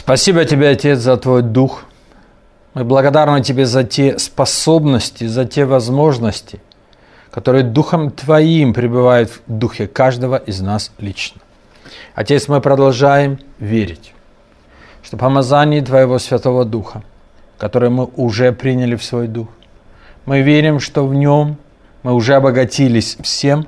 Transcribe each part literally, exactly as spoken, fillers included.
Спасибо Тебе, Отец, за Твой Дух. Мы благодарны Тебе за те способности, за те возможности, которые Духом Твоим пребывают в Духе каждого из нас лично. Отец, мы продолжаем верить, что помазание Твоего Святого Духа, которое мы уже приняли в свой Дух, мы верим, что в нем мы уже обогатились всем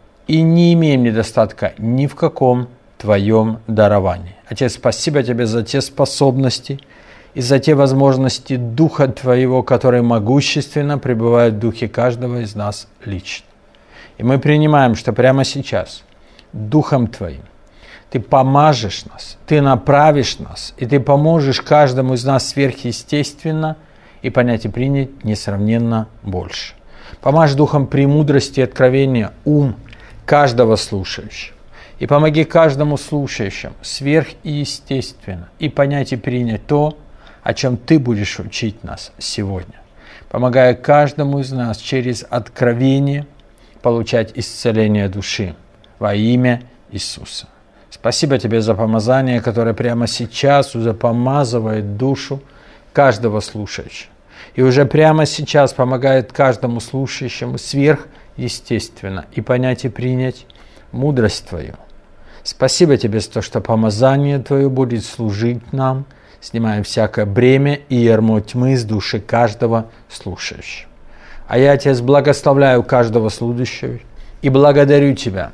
и не имеем недостатка ни в каком Твоем даровании. Отец, спасибо Тебе за те способности и за те возможности Духа Твоего, которые могущественно пребывают в Духе каждого из нас лично. И мы принимаем, что прямо сейчас Духом Твоим Ты помажешь нас, Ты направишь нас, и Ты поможешь каждому из нас сверхъестественно и понять и принять несравненно больше. Помажь Духом премудрости и откровения ум каждого слушающего. И помоги каждому слушающему сверхъестественно и понять и принять то, о чем Ты будешь учить нас сегодня, помогая каждому из нас через откровение получать исцеление души во имя Иисуса. Спасибо Тебе за помазание, которое прямо сейчас уже помазывает душу каждого слушающего. И уже прямо сейчас помогает каждому слушающему сверхъестественно и понять и принять мудрость Твою. Спасибо Тебе за то, что помазание Твое будет служить нам, снимая всякое бремя и ярмо тьмы с души каждого слушающего. А я, Отец, благословляю каждого служащего и благодарю Тебя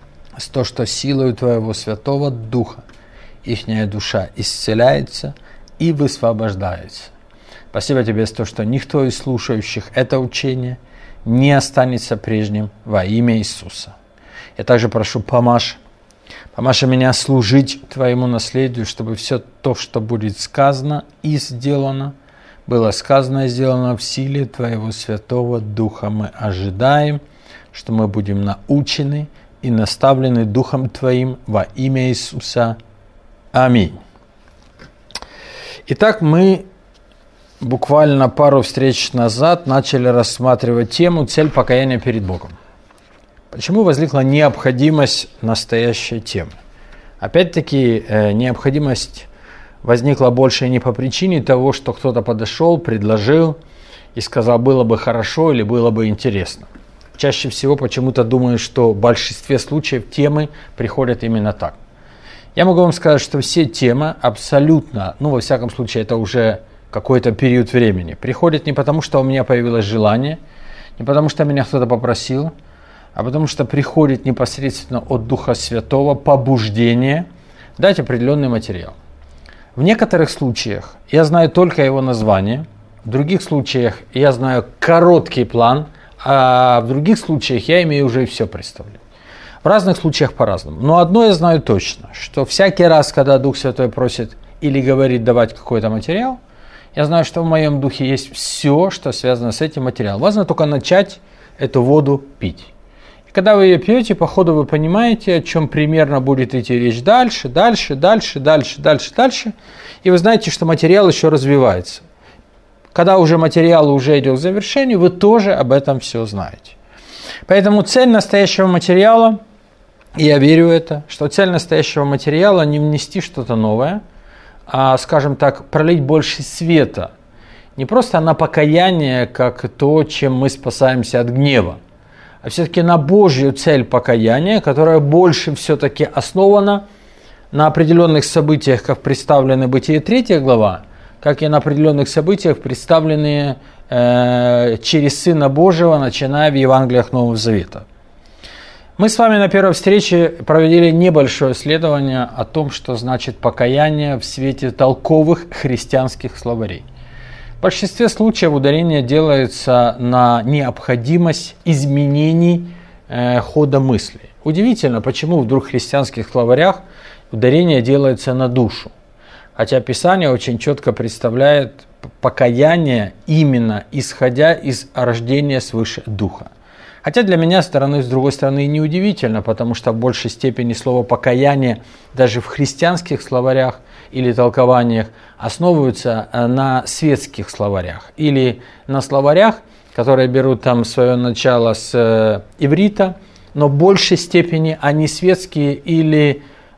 за то, что силою Твоего Святого Духа ихняя душа исцеляется и высвобождается. Спасибо Тебе за то, что никто из слушающих это учение не останется прежним во имя Иисуса. Я также прошу, помажь, помажь меня служить Твоему наследию, чтобы все то, что будет сказано и сделано, было сказано и сделано в силе Твоего Святого Духа. Мы ожидаем, что мы будем научены и наставлены Духом Твоим во имя Иисуса. Аминь. Итак, мы буквально пару встреч назад начали рассматривать тему «Цель покаяния перед Богом». Почему возникла необходимость настоящей темы? Опять-таки, необходимость возникла больше не по причине того, что кто-то подошел, предложил и сказал, было бы хорошо или было бы интересно. Чаще всего почему-то думаю, что в большинстве случаев темы приходят именно так. Я могу вам сказать, что все темы абсолютно, ну, во всяком случае, это уже какой-то период времени, приходят не потому, что у меня появилось желание, не потому, что меня кто-то попросил, а потому что приходит непосредственно от Духа Святого побуждение дать определенный материал. В некоторых случаях я знаю только его название, в других случаях я знаю короткий план, а в других случаях я имею уже все представление. В разных случаях по-разному. Но одно я знаю точно, что всякий раз, когда Дух Святой просит или говорит давать какой-то материал, я знаю, что в моем духе есть все, что связано с этим материалом. Важно только начать эту воду пить. И когда вы ее пьете, по ходу вы понимаете, о чем примерно будет идти речь дальше, дальше, дальше, дальше, дальше, дальше. И вы знаете, что материал еще развивается. Когда уже материал уже идет к завершению, вы тоже об этом все знаете. Поэтому цель настоящего материала, и я верю в это, что цель настоящего материала не внести что-то новое, а, скажем так, пролить больше света. Не просто на покаяние, как то, чем мы спасаемся от гнева, а все-таки на Божью цель покаяния, которая больше все-таки основана на определенных событиях, как представлены в Бытие третья глава, как и на определенных событиях, представленные э, через Сына Божьего, начиная в Евангелиях Нового Завета. Мы с вами на первой встрече провели небольшое исследование о том, что значит покаяние в свете толковых христианских словарей. В большинстве случаев ударение делается на необходимость изменений э, хода мысли. Удивительно, почему вдруг в христианских словарях ударение делается на душу. Хотя Писание очень четко представляет покаяние именно исходя из рождения свыше Духа. Хотя для меня, стороны, с другой стороны, не удивительно, потому что в большей степени слово «покаяние» даже в христианских словарях или толкованиях основываются на светских словарях или на словарях, которые берут там свое начало с иврита, но в большей степени они светские или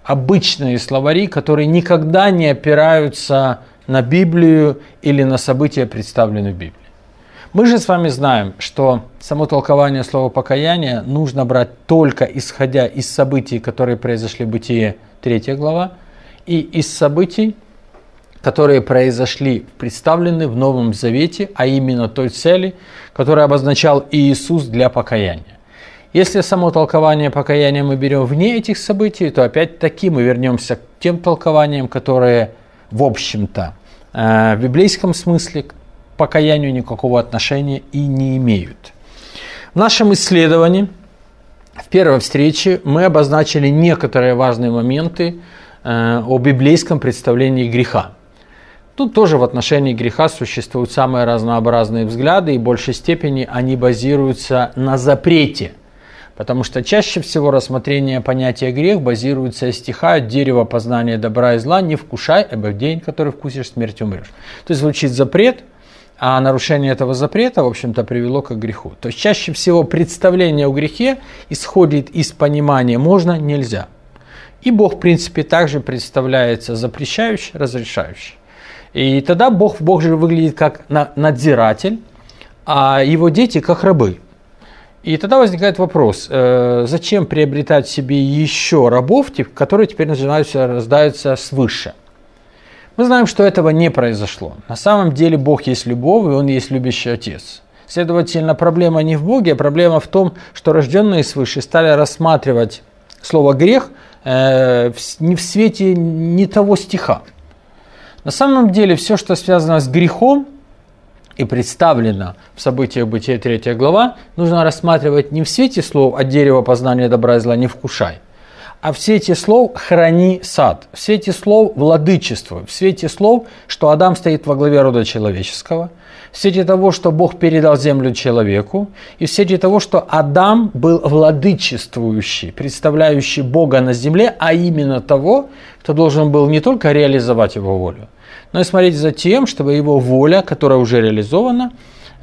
обычные словари, которые никогда не опираются на Библию или на события, представленные в Библии. Мы же с вами знаем, что само толкование слова покаяние нужно брать только исходя из событий, которые произошли в Бытие третья глава, и из событий, которые произошли, представлены в Новом Завете, а именно той цели, которую обозначал Иисус для покаяния. Если само толкование покаяния мы берем вне этих событий, то опять-таки мы вернемся к тем толкованиям, которые, в общем-то, в библейском смысле к покаянию никакого отношения и не имеют. В нашем исследовании, в первой встрече, мы обозначили некоторые важные моменты о библейском представлении греха. Тут тоже в отношении греха существуют самые разнообразные взгляды, и в большей степени они базируются на запрете. Потому что чаще всего рассмотрение понятия грех базируется из стиха «От дерева познания добра и зла не вкушай, ибо в день, который вкусишь, смерть умрешь». То есть звучит запрет, а нарушение этого запрета, в общем-то, привело к греху. То есть чаще всего представление о грехе исходит из понимания «можно», «нельзя». И Бог, в принципе, также представляется запрещающий, разрешающий. И тогда Бог, Бог же выглядит как надзиратель, а его дети как рабы. И тогда возникает вопрос, э, зачем приобретать себе еще рабов, которые теперь называются, рождаются свыше? Мы знаем, что этого не произошло. На самом деле Бог есть любовь, и Он есть любящий Отец. Следовательно, проблема не в Боге, а проблема в том, что рожденные свыше стали рассматривать слово «грех» э, не в свете не того стиха. На самом деле все, что связано с грехом и представлено в событиях Бытия третья глава, нужно рассматривать не в свете слов «от дерева познания добра и зла не вкушай», а в свете слов «храни сад», в свете слов «владычествуй», в свете слов, что Адам стоит во главе рода человеческого, в свете того, что Бог передал землю человеку, и в свете того, что Адам был владычествующий, представляющий Бога на земле, а именно того, кто должен был не только реализовать его волю, но и смотреть за тем, чтобы его воля, которая уже реализована,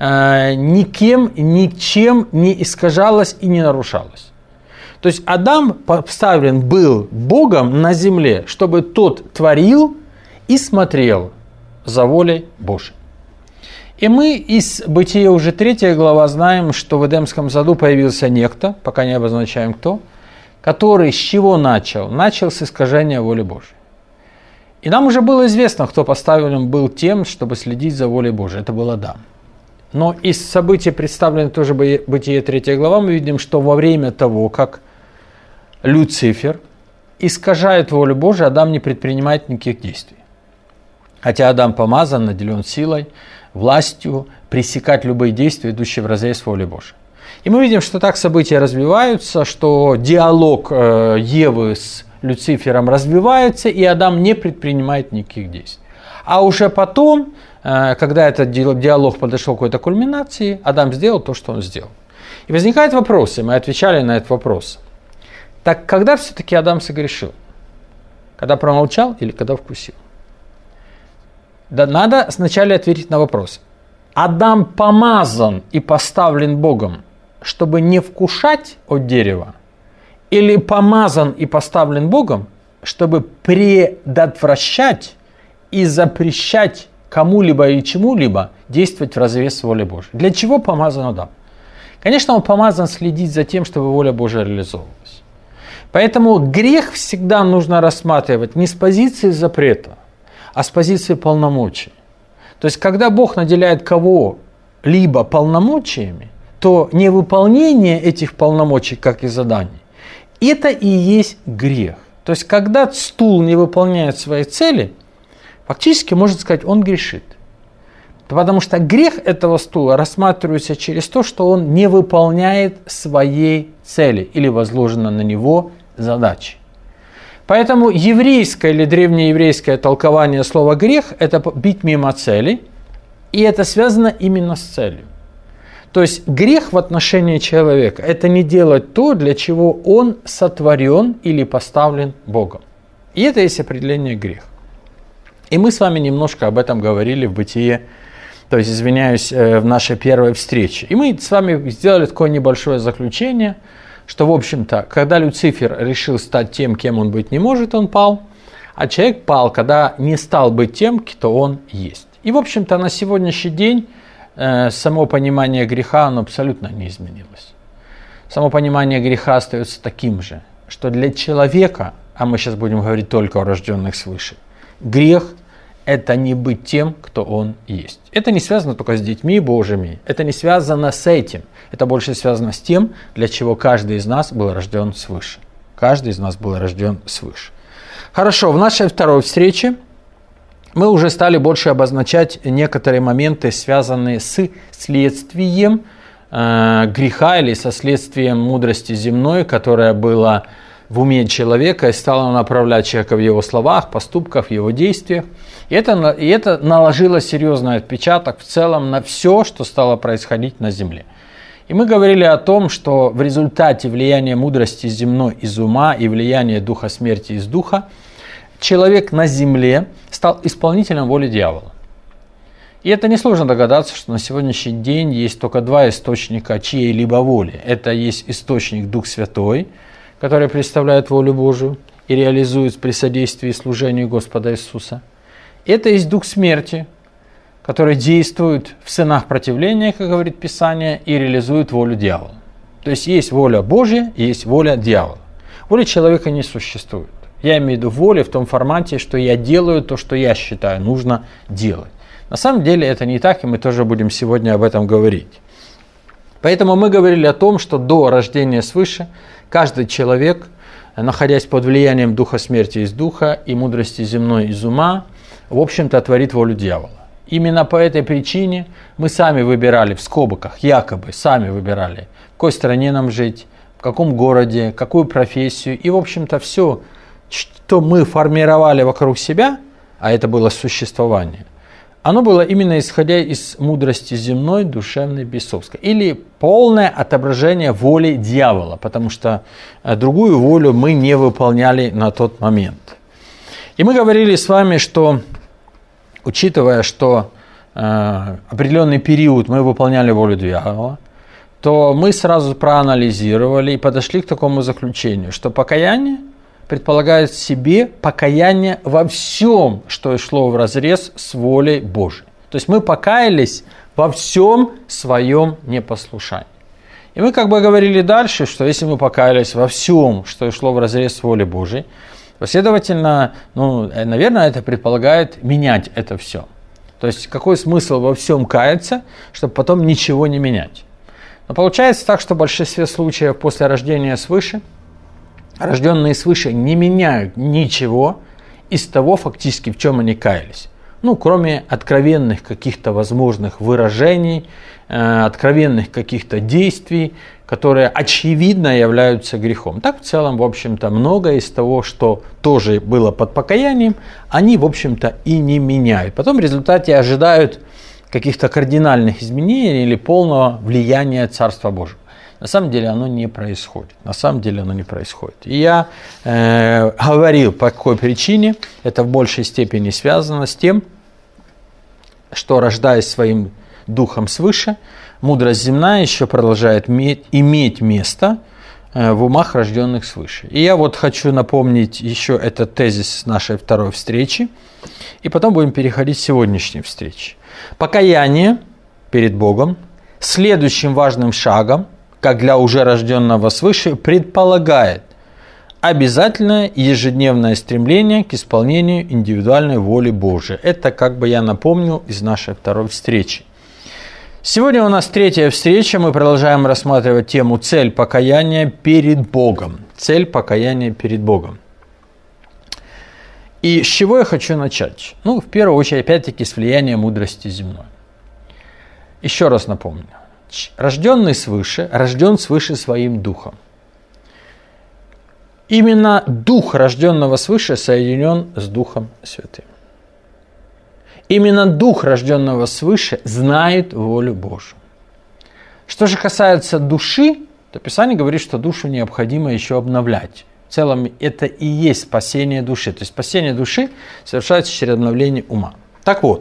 никем, ничем не искажалась и не нарушалась. То есть Адам поставлен был Богом на земле, чтобы тот творил и смотрел за волей Божией. И мы из Бытия уже третья глава знаем, что в Эдемском саду появился некто, пока не обозначаем кто, который с чего начал? Начал с искажения воли Божией. И нам уже было известно, кто поставлен был тем, чтобы следить за волей Божией. Это был Адам. Но из событий, представленных тоже в Бытие третья глава, мы видим, что во время того, как Люцифер искажает волю Божию, Адам не предпринимает никаких действий. Хотя Адам помазан, наделен силой, властью пресекать любые действия, идущие вразрез с волей Божией. И мы видим, что так события развиваются, что диалог Евы с Люцифером развивается, и Адам не предпринимает никаких действий. А уже потом, когда этот диалог подошел к какой-то кульминации, Адам сделал то, что он сделал. И возникает вопрос, и мы отвечали на этот вопрос. Так когда все-таки Адам согрешил? Когда промолчал или когда вкусил? Да, надо сначала ответить на вопрос. Адам помазан и поставлен Богом, чтобы не вкушать от дерева? Или помазан и поставлен Богом, чтобы предотвращать и запрещать кому-либо и чему-либо действовать вразрез с волей Божией? Для чего помазан Адам? Конечно, он помазан следить за тем, чтобы воля Божия реализовывалась. Поэтому грех всегда нужно рассматривать не с позиции запрета, а с позиции полномочий. То есть, когда Бог наделяет кого-либо полномочиями, то невыполнение этих полномочий, как и заданий, это и есть грех. То есть, когда стул не выполняет свои цели, фактически, можно сказать, он грешит. Потому что грех этого стула рассматривается через то, что он не выполняет своей цели или возложено на него задачи. Поэтому еврейское или древнееврейское толкование слова «грех» – это бить мимо цели, и это связано именно с целью. То есть грех в отношении человека – это не делать то, для чего он сотворен или поставлен Богом. И это есть определение греха. И мы с вами немножко об этом говорили в Бытие, то есть, извиняюсь, в нашей первой встрече. И мы с вами сделали такое небольшое заключение, что, в общем-то, когда Люцифер решил стать тем, кем он быть не может, он пал, а человек пал, когда не стал быть тем, кто он есть. И, в общем-то, на сегодняшний день э, само понимание греха, оно абсолютно не изменилось. Само понимание греха остается таким же, что для человека, а мы сейчас будем говорить только о рожденных свыше, грех – это не быть тем, кто он есть. Это не связано только с детьми Божьими, это не связано с этим, это больше связано с тем, для чего каждый из нас был рожден свыше. Каждый из нас был рожден свыше. Хорошо, в нашей второй встрече мы уже стали больше обозначать некоторые моменты, связанные с следствием э, греха или со следствием мудрости земной, которая была в уме человека и стала направлять человека в его словах, поступках, в его действиях. И это, и это наложило серьезный отпечаток в целом на все, что стало происходить на земле. И мы говорили о том, что в результате влияния мудрости земной из ума и влияния духа смерти из духа, человек на земле стал исполнителем воли дьявола. И это несложно догадаться, что на сегодняшний день есть только два источника чьей-либо воли. Это есть источник Дух Святой, который представляет волю Божию и реализует при содействии служению Господа Иисуса. Это есть Дух смерти, который действует в сынах противления, как говорит Писание, и реализует волю дьявола. То есть есть воля Божья и есть воля дьявола. Воля человека не существует. Я имею в виду волю в том формате, что я делаю то, что я считаю нужно делать. На самом деле это не так, и мы тоже будем сегодня об этом говорить. Поэтому мы говорили о том, что до рождения свыше каждый человек, находясь под влиянием духа смерти из духа и мудрости земной из ума, в общем-то творит волю дьявола. Именно по этой причине мы сами выбирали, в скобках, якобы сами выбирали, в какой стране нам жить, в каком городе, какую профессию. И, в общем-то, все, что мы формировали вокруг себя, а это было существование, оно было именно исходя из мудрости земной, душевной, бесовской. Или полное отображение воли дьявола, потому что другую волю мы не выполняли на тот момент. И мы говорили с вами, что, учитывая, что э, определенный период мы выполняли волю дьявола, то мы сразу проанализировали и подошли к такому заключению, что покаяние предполагает в себе покаяние во всем, что шло вразрез с волей Божией. То есть мы покаялись во всем своем непослушании. И мы как бы говорили дальше, что если мы покаялись во всем, что шло вразрез с волей Божией, следовательно, ну, наверное, это предполагает менять это все. То есть какой смысл во всем каяться, чтобы потом ничего не менять? Но получается так, что в большинстве случаев после рождения свыше рожденные свыше не меняют ничего из того фактически, в чем они каялись. Ну, кроме откровенных каких-то возможных выражений, э, откровенных каких-то действий, которые очевидно являются грехом. Так в целом, в общем-то, многое из того, что тоже было под покаянием, они, в общем-то, и не меняют. Потом в результате ожидают каких-то кардинальных изменений или полного влияния Царства Божьего. На самом деле оно не происходит. На самом деле оно не происходит. И я э, говорил, по какой причине. Это в большей степени связано с тем, что, рождаясь своим духом свыше, мудрость земная еще продолжает иметь, иметь место э, в умах рожденных свыше. И я вот хочу напомнить еще этот тезис нашей второй встречи. И потом будем переходить к сегодняшней встрече. Покаяние перед Богом следующим важным шагом, как для уже рожденного свыше, предполагает обязательное ежедневное стремление к исполнению индивидуальной воли Божией. Это, как бы я напомню, из нашей второй встречи. Сегодня у нас третья встреча. Мы продолжаем рассматривать тему «Цель покаяния перед Богом». Цель покаяния перед Богом. И с чего я хочу начать? Ну, в первую очередь, опять-таки, с влияния мудрости земной. Еще раз напомню. Рожденный свыше, рожден свыше своим духом. Именно дух рожденного свыше соединен с Духом Святым. Именно дух рожденного свыше знает волю Божию. Что же касается души, то Писание говорит, что душу необходимо еще обновлять. В целом это и есть спасение души. То есть спасение души совершается через обновление ума. Так вот,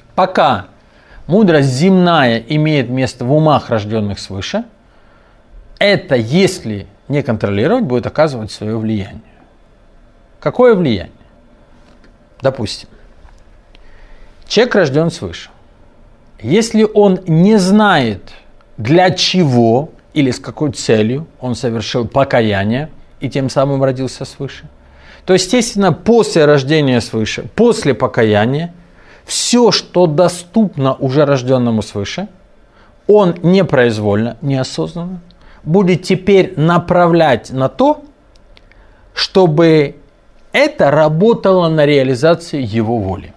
пока мудрость земная имеет место в умах рожденных свыше, это, если не контролировать, будет оказывать свое влияние. Какое влияние? Допустим, человек рожден свыше. Если он не знает, для чего или с какой целью он совершил покаяние и тем самым родился свыше, то, естественно, после рождения свыше, после покаяния, все, что доступно уже рожденному свыше, он непроизвольно, неосознанно будет теперь направлять на то, чтобы это работало на реализации его воли.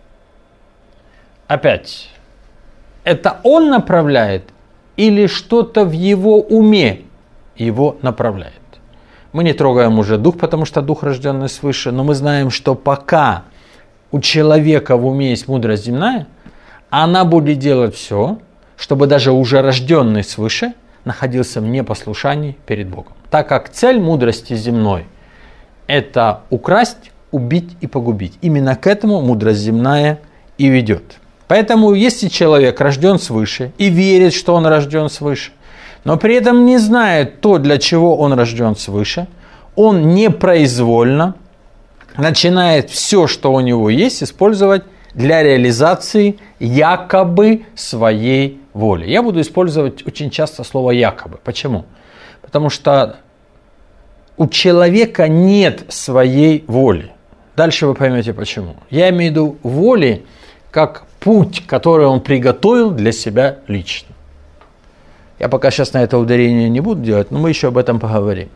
Опять, это он направляет или что-то в его уме его направляет? Мы не трогаем уже дух, потому что дух, рожденный свыше, но мы знаем, что пока у человека в уме есть мудрость земная, она будет делать все, чтобы даже уже рожденный свыше находился в непослушании перед Богом. Так как цель мудрости земной – это украсть, убить и погубить. Именно к этому мудрость земная и ведет. Поэтому, если человек рожден свыше и верит, что он рожден свыше, но при этом не знает то, для чего он рожден свыше, он непроизвольно начинает все, что у него есть, использовать для реализации якобы своей воли. Я буду использовать очень часто слово «якобы». Почему? Потому что у человека нет своей воли. Дальше вы поймете почему. Я имею в виду воли как путь, который он приготовил для себя лично. Я пока сейчас на это ударение не буду делать, но мы еще об этом поговорим.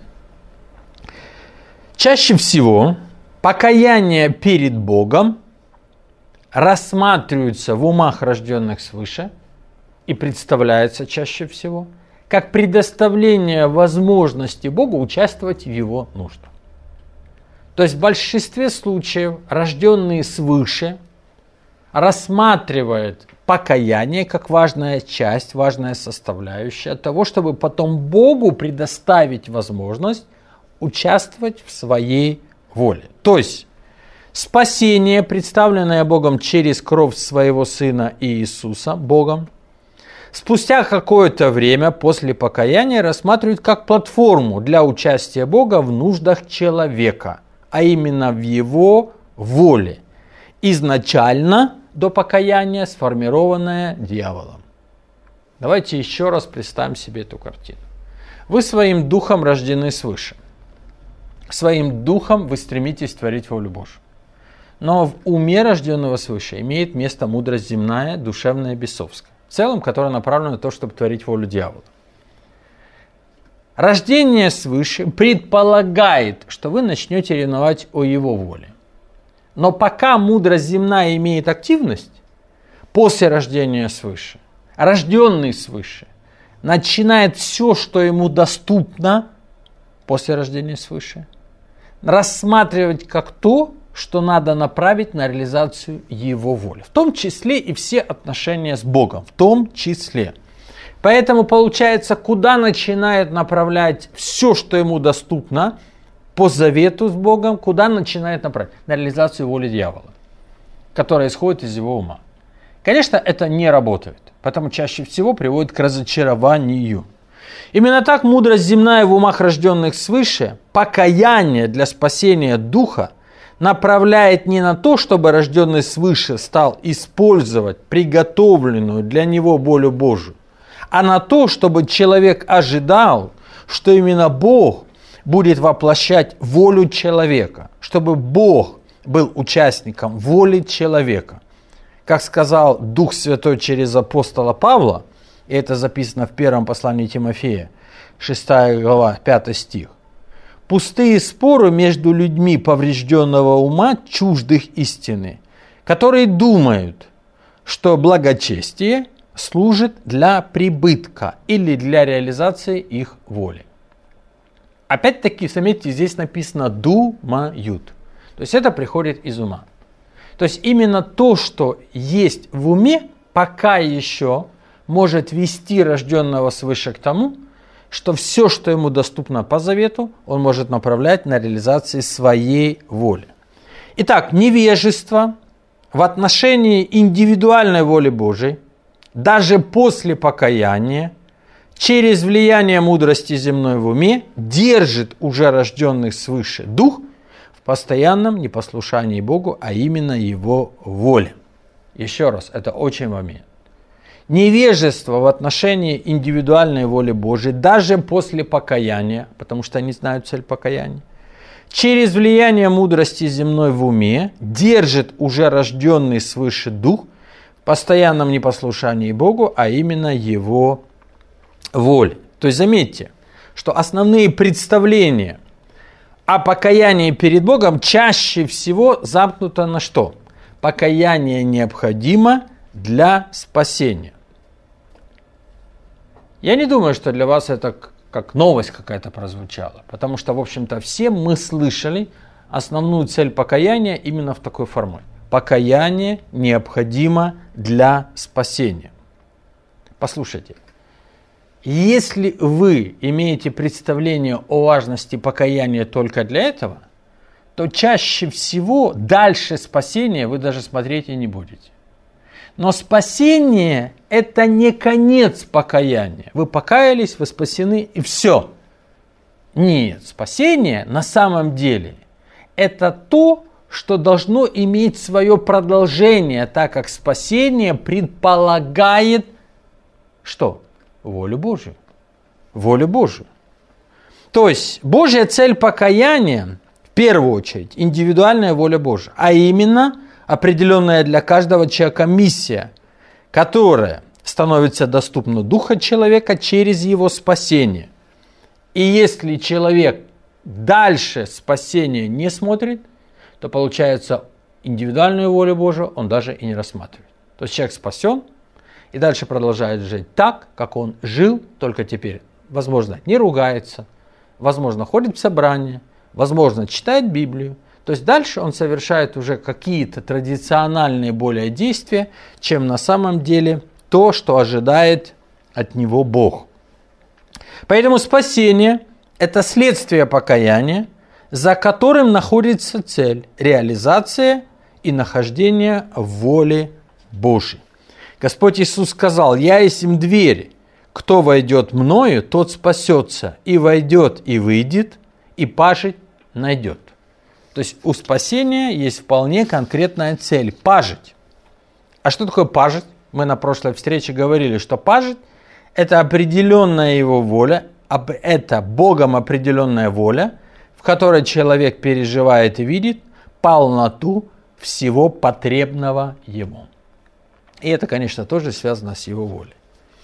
Чаще всего покаяние перед Богом рассматривается в умах рожденных свыше и представляется чаще всего как предоставление возможности Богу участвовать в его нуждах. То есть в большинстве случаев рожденные свыше рассматривают покаяние как важная часть, важная составляющая того, чтобы потом Богу предоставить возможность участвовать в своей воле. То есть спасение, представленное Богом через кровь своего Сына Иисуса, Богом, спустя какое-то время после покаяния рассматривают как платформу для участия Бога в нуждах человека, а именно в его воле, изначально до покаяния сформированная дьяволом. Давайте еще раз представим себе эту картину. Вы своим духом рождены свыше. Своим духом вы стремитесь творить волю Божию. Но в уме рожденного свыше имеет место мудрость земная, душевная, бесовская, в целом, которая направлена на то, чтобы творить волю дьявола. Рождение свыше предполагает, что вы начнете ревновать о его воле. Но пока мудрость земная имеет активность, после рождения свыше, рожденный свыше начинает все, что ему доступно после рождения свыше, рассматривать как то, что надо направить на реализацию его воли. В том числе и все отношения с Богом. В том числе. Поэтому получается, куда начинает направлять все, что ему доступно, по завету с Богом, куда начинает направить? На реализацию воли дьявола, которая исходит из его ума. Конечно, это не работает, поэтому чаще всего приводит к разочарованию. Именно так мудрость земная в умах рожденных свыше, покаяние для спасения духа, направляет не на то, чтобы рожденный свыше стал использовать приготовленную для него волю Божию, а на то, чтобы человек ожидал, что именно Бог будет воплощать волю человека, чтобы Бог был участником воли человека. Как сказал Дух Святой через апостола Павла, и это записано в первом послании Тимофея, шестая глава, пятый стих. Пустые споры между людьми поврежденного ума, чуждых истины, которые думают, что благочестие служит для прибытка или для реализации их воли. Опять-таки, заметьте, здесь написано «думают». То есть это приходит из ума. То есть именно то, что есть в уме, пока еще может вести рожденного свыше к тому, что все, что ему доступно по завету, он может направлять на реализацию своей воли. Итак, невежество в отношении индивидуальной воли Божией, даже после покаяния, через влияние мудрости земной в уме держит уже рожденных свыше дух в постоянном непослушании Богу, а именно Его воле. Еще раз, это очень момент. Невежество в отношении индивидуальной воли Божией, даже после покаяния, потому что они знают цель покаяния, через влияние мудрости земной в уме держит уже рожденный свыше дух в постоянном непослушании Богу, а именно Его воле. То есть заметьте, что основные представления о покаянии перед Богом чаще всего замкнуто на что? Покаяние необходимо для спасения. Я не думаю, что для вас это как новость какая-то прозвучала, потому что, в общем-то, все мы слышали основную цель покаяния именно в такой форме. Покаяние необходимо для спасения. Послушайте, если вы имеете представление о важности покаяния только для этого, то чаще всего дальше спасения вы даже смотреть и не будете. Но спасение – это не конец покаяния. Вы покаялись, вы спасены и все. Нет, спасение на самом деле – это то, что должно иметь свое продолжение, так как спасение предполагает что? Волю Божию. Волю Божию. То есть Божья цель покаяния в первую очередь индивидуальная воля Божия, а именно определенная для каждого человека миссия, которая становится доступна духа человека через его спасение. И если человек дальше спасения не смотрит, то получается индивидуальную волю Божию он даже и не рассматривает. То есть человек спасен и дальше продолжает жить так, как он жил, только теперь, возможно, не ругается, возможно, ходит в собрание, возможно, читает Библию. То есть дальше он совершает уже какие-то традициональные более действия, чем на самом деле то, что ожидает от него Бог. Поэтому спасение – это следствие покаяния, за которым находится цель – реализация и нахождение в воле Божией. Господь Иисус сказал: «Я есть им дверь, кто войдет мною, тот спасется, и войдет, и выйдет, и пажить найдет». То есть у спасения есть вполне конкретная цель – пажить. А что такое пажить? Мы на прошлой встрече говорили, что пажить – это определенная его воля, это Богом определенная воля, в которой человек переживает и видит полноту всего потребного ему. И это, конечно, тоже связано с его волей.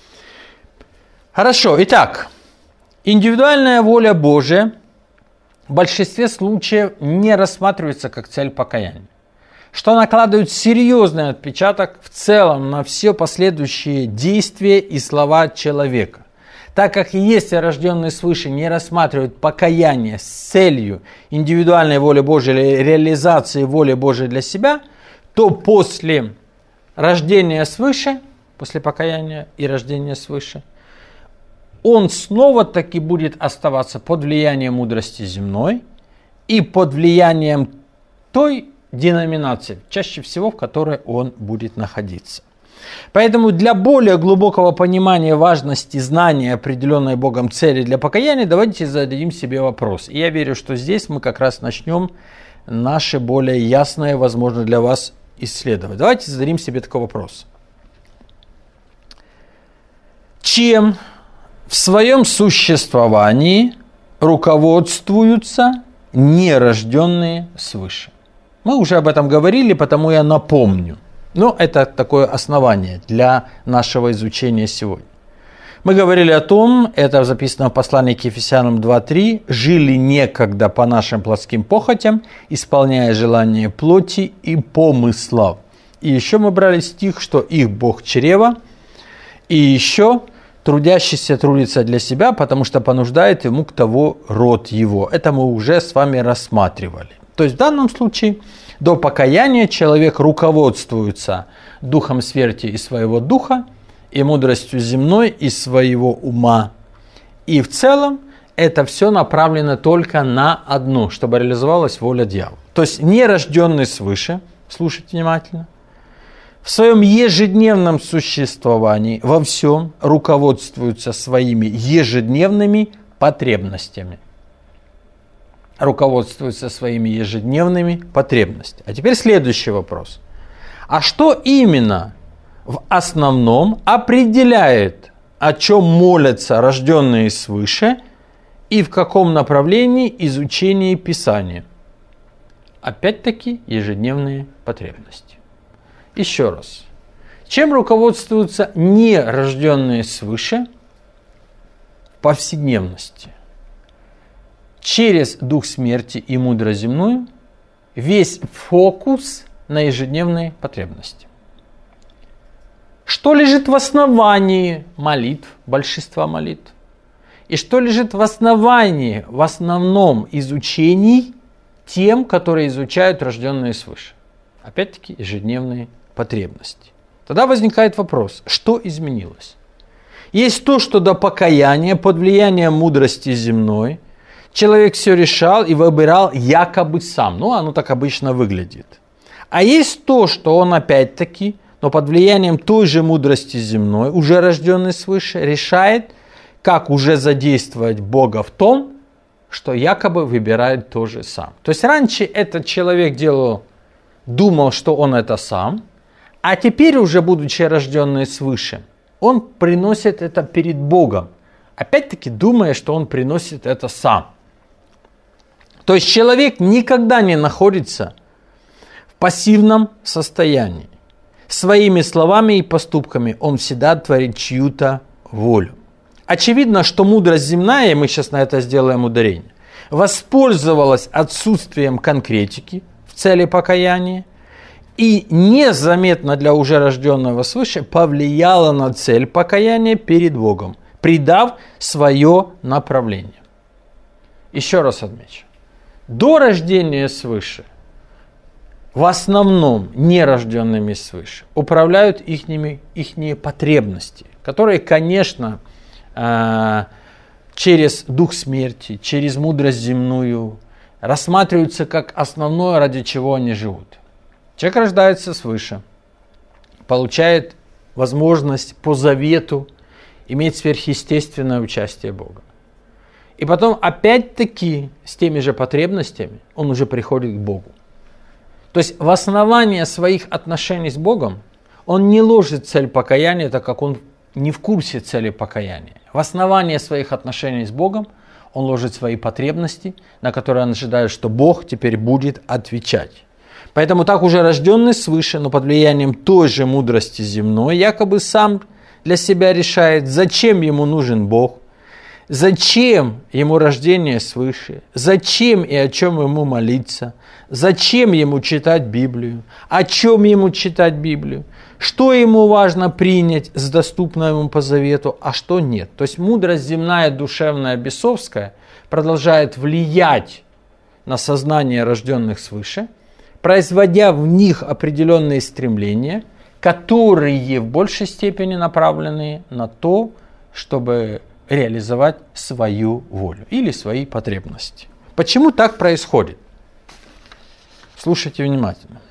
Хорошо, итак, индивидуальная воля Божия в большинстве случаев не рассматривается как цель покаяния, что накладывает серьезный отпечаток в целом на все последующие действия и слова человека. Так как если рожденный свыше не рассматривает покаяние с целью индивидуальной воли Божией или реализации воли Божией для себя, то после рождения свыше, после покаяния и рождения свыше, он снова-таки будет оставаться под влиянием мудрости земной и под влиянием той деноминации, чаще всего в которой он будет находиться. Поэтому для более глубокого понимания важности знания определенной Богом цели для покаяния, давайте зададим себе вопрос. И я верю, что здесь мы как раз начнем наше более ясное, возможно, для вас исследовать. Давайте зададим себе такой вопрос. Чем в своем существовании руководствуются нерожденные свыше? Мы уже об этом говорили, потому я напомню. Но это такое основание для нашего изучения сегодня. Мы говорили о том, это записано в послании к Ефесянам два три, «Жили некогда по нашим плотским похотям, исполняя желания плоти и помыслов». И еще мы брали стих, что их Бог чрева, и еще трудящийся трудится для себя, потому что понуждает ему к того род его. Это мы уже с вами рассматривали. То есть в данном случае до покаяния человек руководствуется духом смерти и своего духа, и мудростью земной и своего ума. И в целом это все направлено только на одно, чтобы реализовалась воля дьявола. То есть нерожденный свыше, слушайте внимательно, в своем ежедневном существовании во всем руководствуются своими ежедневными потребностями. Руководствуются своими ежедневными потребностями. А теперь следующий вопрос. А что именно в основном определяет, о чем молятся рожденные свыше и в каком направлении изучения Писания? Опять-таки ежедневные потребности. Еще раз. Чем руководствуются нерожденные свыше в повседневности? Через дух смерти и мудрость земную весь фокус на ежедневные потребности. Что лежит в основании молитв, большинства молитв? И что лежит в основании, в основном изучений тем, которые изучают рожденные свыше? Опять-таки ежедневные потребности. Тогда возникает вопрос, что изменилось? Есть то, что до покаяния под влиянием мудрости земной человек все решал и выбирал якобы сам. Ну, оно так обычно выглядит. А есть то, что он опять-таки, но под влиянием той же мудрости земной, уже рожденный свыше, решает, как уже задействовать Бога в том, что якобы выбирает тоже сам. То есть раньше этот человек делал, думал, что он это сам, а теперь уже, будучи рожденный свыше, он приносит это перед Богом. Опять-таки думая, что он приносит это сам. То есть человек никогда не находится в пассивном состоянии. Своими словами и поступками он всегда творит чью-то волю. Очевидно, что мудрость земная, и мы сейчас на это сделаем ударение, воспользовалась отсутствием конкретики в цели покаяния и незаметно для уже рожденного свыше повлияла на цель покаяния перед Богом, придав свое направление. Еще раз отмечу. До рождения свыше в основном нерожденными свыше управляют ихними, ихние потребности, которые, конечно, через дух смерти, через мудрость земную рассматриваются как основное, ради чего они живут. Человек рождается свыше, получает возможность по завету иметь сверхъестественное участие Бога. И потом опять-таки с теми же потребностями он уже приходит к Богу. То есть в основание своих отношений с Богом он не ложит цель покаяния, так как он не в курсе цели покаяния. В основание своих отношений с Богом он ложит свои потребности, на которые он ожидает, что Бог теперь будет отвечать. Поэтому так уже рожденный свыше, но под влиянием той же мудрости земной, якобы сам для себя решает, зачем ему нужен Бог, зачем ему рождение свыше, зачем и о чем ему молиться, зачем ему читать Библию, о чем ему читать Библию, что ему важно принять с доступным ему по завету, а что нет. То есть мудрость земная, душевная, бесовская продолжает влиять на сознание рожденных свыше, производя в них определенные стремления, которые в большей степени направлены на то, чтобы реализовать свою волю или свои потребности. Почему так происходит? Слушайте внимательно.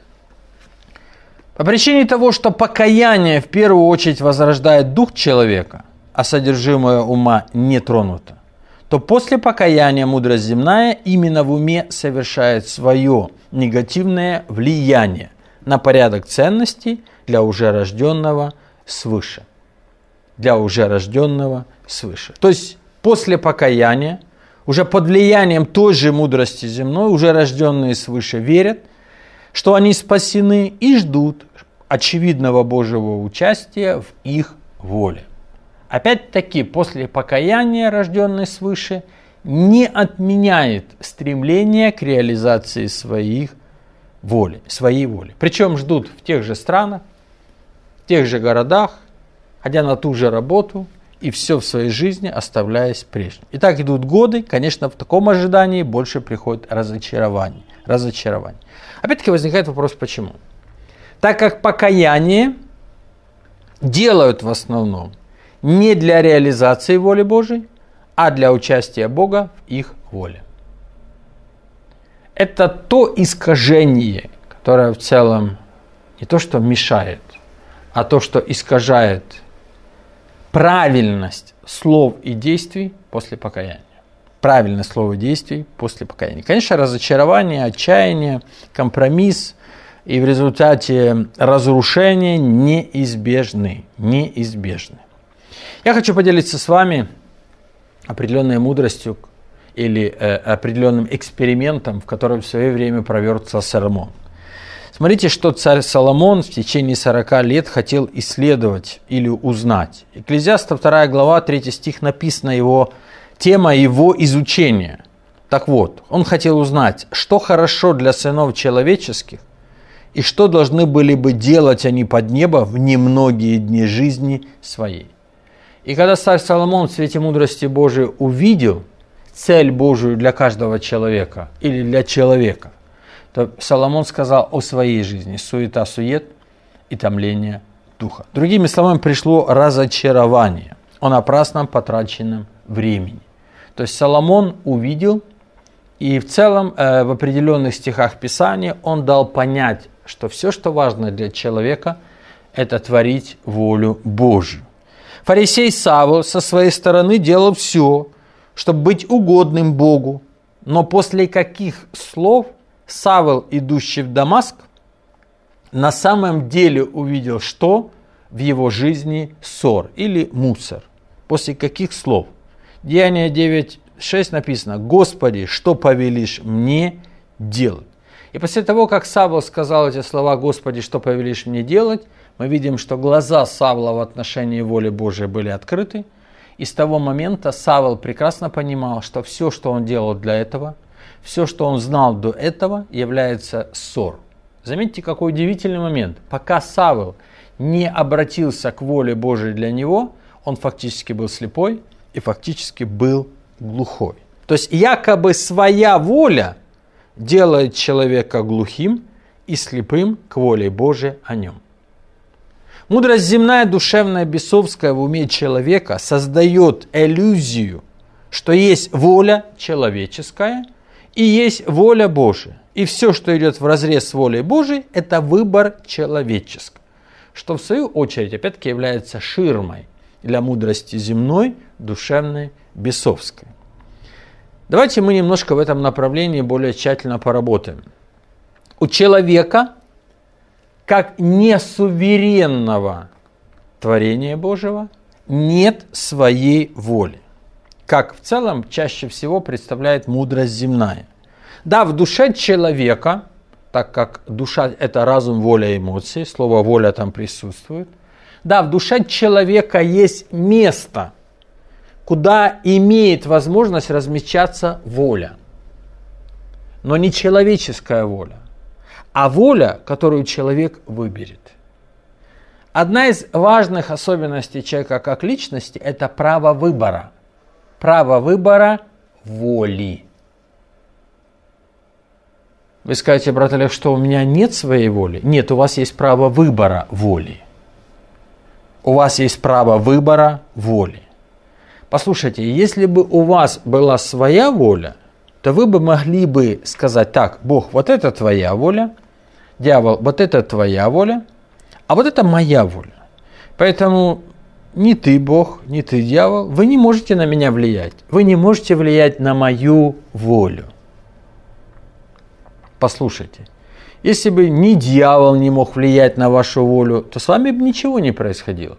По причине того, что покаяние в первую очередь возрождает дух человека, а содержимое ума не тронуто, то после покаяния мудрость земная именно в уме совершает свое негативное влияние на порядок ценностей для уже рожденного свыше. Для уже рожденного свыше. То есть после покаяния, уже под влиянием той же мудрости земной, уже рожденные свыше верят, что они спасены и ждут очевидного Божьего участия в их воле. Опять-таки, после покаяния, рожденный свыше, не отменяет стремление к реализации своих воли, своей воли. Причем ждут в тех же странах, в тех же городах, ходя на ту же работу и все в своей жизни оставляясь прежним. И так идут годы, конечно, в таком ожидании больше приходит разочарование. разочарование. Опять-таки возникает вопрос, почему? Так как покаяние делают в основном не для реализации воли Божией, а для участия Бога в их воле. Это то искажение, которое в целом не то что мешает, а то, что искажает правильность слов и действий после покаяния. Правильность слов и действий после покаяния. Конечно, разочарование, отчаяние, компромисс и в результате разрушения неизбежны. Неизбежны. Я хочу поделиться с вами определенной мудростью или э, определенным экспериментом, в котором в свое время провел царь Соломон. Смотрите, что царь Соломон в течение сорока лет хотел исследовать или узнать. Экклезиаста вторая глава, третий стих, написана его тема его изучения. Так вот, он хотел узнать, что хорошо для сынов человеческих и что должны были бы делать они под небо в немногие дни жизни своей. И когда царь Соломон в свете мудрости Божией увидел цель Божию для каждого человека или для человека, то Соломон сказал о своей жизни: суета-сует и томление духа. Другими словами, пришло разочарование о напрасном потраченном времени. То есть Соломон увидел, и в целом э, в определенных стихах Писания он дал понять, что все, что важно для человека, это творить волю Божью. Фарисей Савл со своей стороны делал все, чтобы быть угодным Богу, но после каких слов Савл, идущий в Дамаск, на самом деле увидел, что в его жизни ссор или мусор. После каких слов? Деяния девять шесть написано: «Господи, что повелишь мне делать?» И после того, как Савл сказал эти слова: «Господи, что повелишь мне делать?», мы видим, что глаза Савла в отношении воли Божией были открыты. И с того момента Савл прекрасно понимал, что все, что он делал для этого, все, что он знал до этого, является ссор. Заметьте, какой удивительный момент. Пока Савл не обратился к воле Божией для него, он фактически был слепой и фактически был глухой. То есть якобы своя воля делает человека глухим и слепым к воле Божией о нем. Мудрость земная, душевная, бесовская в уме человека создает иллюзию, что есть воля человеческая и есть воля Божия. И все, что идет вразрез с волей Божией, это выбор человеческий, что в свою очередь опять-таки является ширмой для мудрости земной, душевной, бесовской. Давайте мы немножко в этом направлении более тщательно поработаем. У человека, как несуверенного творения Божьего, нет своей воли, как в целом чаще всего представляет мудрость земная. Да, в душе человека, так как душа – это разум, воля, эмоции, слово «воля» там присутствует, да, в душе человека есть место, куда имеет возможность размещаться воля, но не человеческая воля, а воля, которую человек выберет. Одна из важных особенностей человека как личности – это право выбора. Право выбора воли. Вы скажете: брат Олег, что у меня нет своей воли? Нет, у вас есть право выбора воли. У вас есть право выбора воли. Послушайте, если бы у вас была своя воля, то вы бы могли бы сказать: так, Бог, вот это твоя воля, дьявол, вот это твоя воля, а вот это моя воля. Поэтому ни ты, Бог, ни ты, дьявол, вы не можете на меня влиять. Вы не можете влиять на мою волю. Послушайте, если бы ни дьявол не мог влиять на вашу волю, то с вами бы ничего не происходило.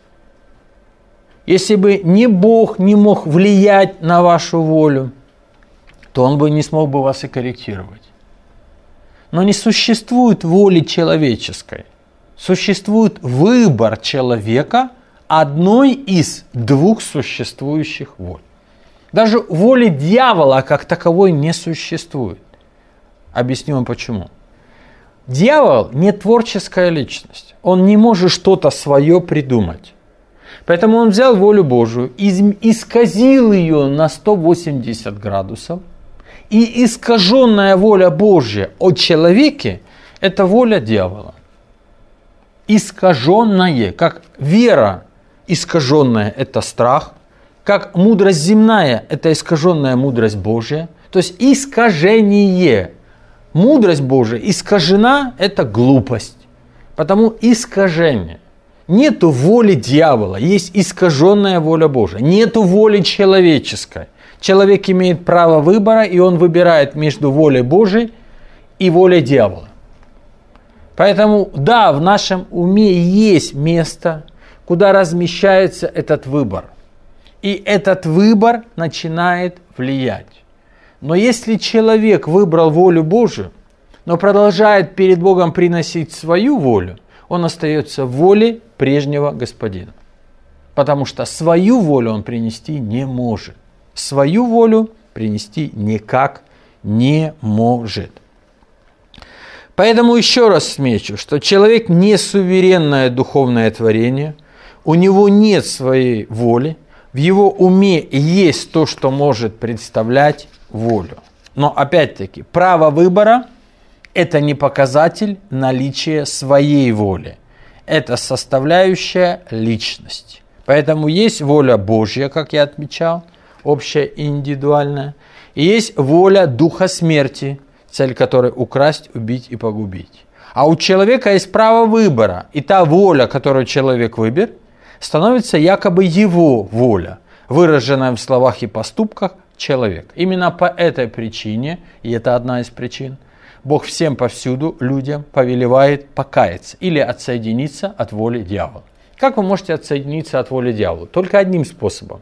Если бы ни Бог не мог влиять на вашу волю, то Он бы не смог бы вас и корректировать. Но не существует воли человеческой. Существует выбор человека одной из двух существующих воль. Даже воли дьявола как таковой не существует. Объясню вам почему. Дьявол не творческая личность. Он не может что-то свое придумать. Поэтому он взял волю Божию, исказил ее на сто восемьдесят градусов. И искаженная воля Божья о человеке – это воля дьявола. Искаженная, как вера искаженная – это страх, как мудрость земная – это искаженная мудрость Божья. То есть искажение. Мудрость Божия искажена – это глупость. Потому искажение. Нету воли дьявола, есть искаженная воля Божия. Нету воли человеческой. Человек имеет право выбора, и он выбирает между волей Божией и волей дьявола. Поэтому, да, в нашем уме есть место, куда размещается этот выбор. И этот выбор начинает влиять. Но если человек выбрал волю Божию, но продолжает перед Богом приносить свою волю, он остается в воле прежнего господина. Потому что свою волю он принести не может. Свою волю принести никак не может. Поэтому еще раз смечу, что человек не суверенное духовное творение, у него нет своей воли, в его уме есть то, что может представлять волю. Но опять-таки, право выбора – это не показатель наличия своей воли. Это составляющая личности. Поэтому есть воля Божья, как я отмечал, общая и индивидуальная. И есть воля духа смерти, цель которой украсть, убить и погубить. А у человека есть право выбора. И та воля, которую человек выберет, становится якобы его воля, выраженная в словах и поступках человека. Именно по этой причине, и это одна из причин, Бог всем повсюду людям повелевает покаяться или отсоединиться от воли дьявола. Как вы можете отсоединиться от воли дьявола? Только одним способом.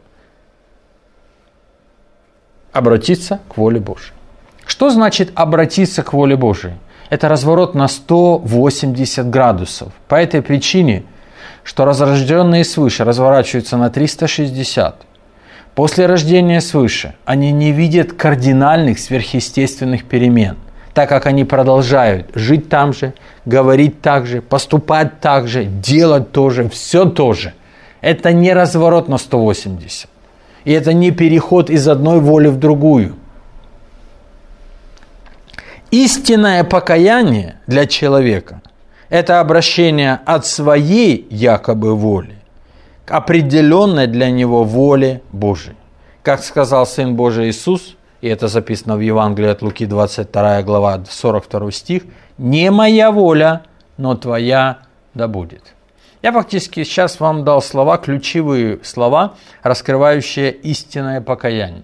Обратиться к воле Божией. Что значит обратиться к воле Божией? Это разворот на сто восемьдесят градусов. По этой причине, что разрожденные свыше разворачиваются на триста шестьдесят. После рождения свыше они не видят кардинальных сверхъестественных перемен, так как они продолжают жить там же, говорить так же, поступать так же, делать то же, все то же. Это не разворот на сто восемьдесят. И это не переход из одной воли в другую. Истинное покаяние для человека – это обращение от своей якобы воли к определенной для него воле Божией. Как сказал Сын Божий Иисус, и это записано в Евангелии от Луки, двадцать вторая глава, сорок второй стих, «Не моя воля, но твоя да будет». Я фактически сейчас вам дал слова, ключевые слова, раскрывающие истинное покаяние.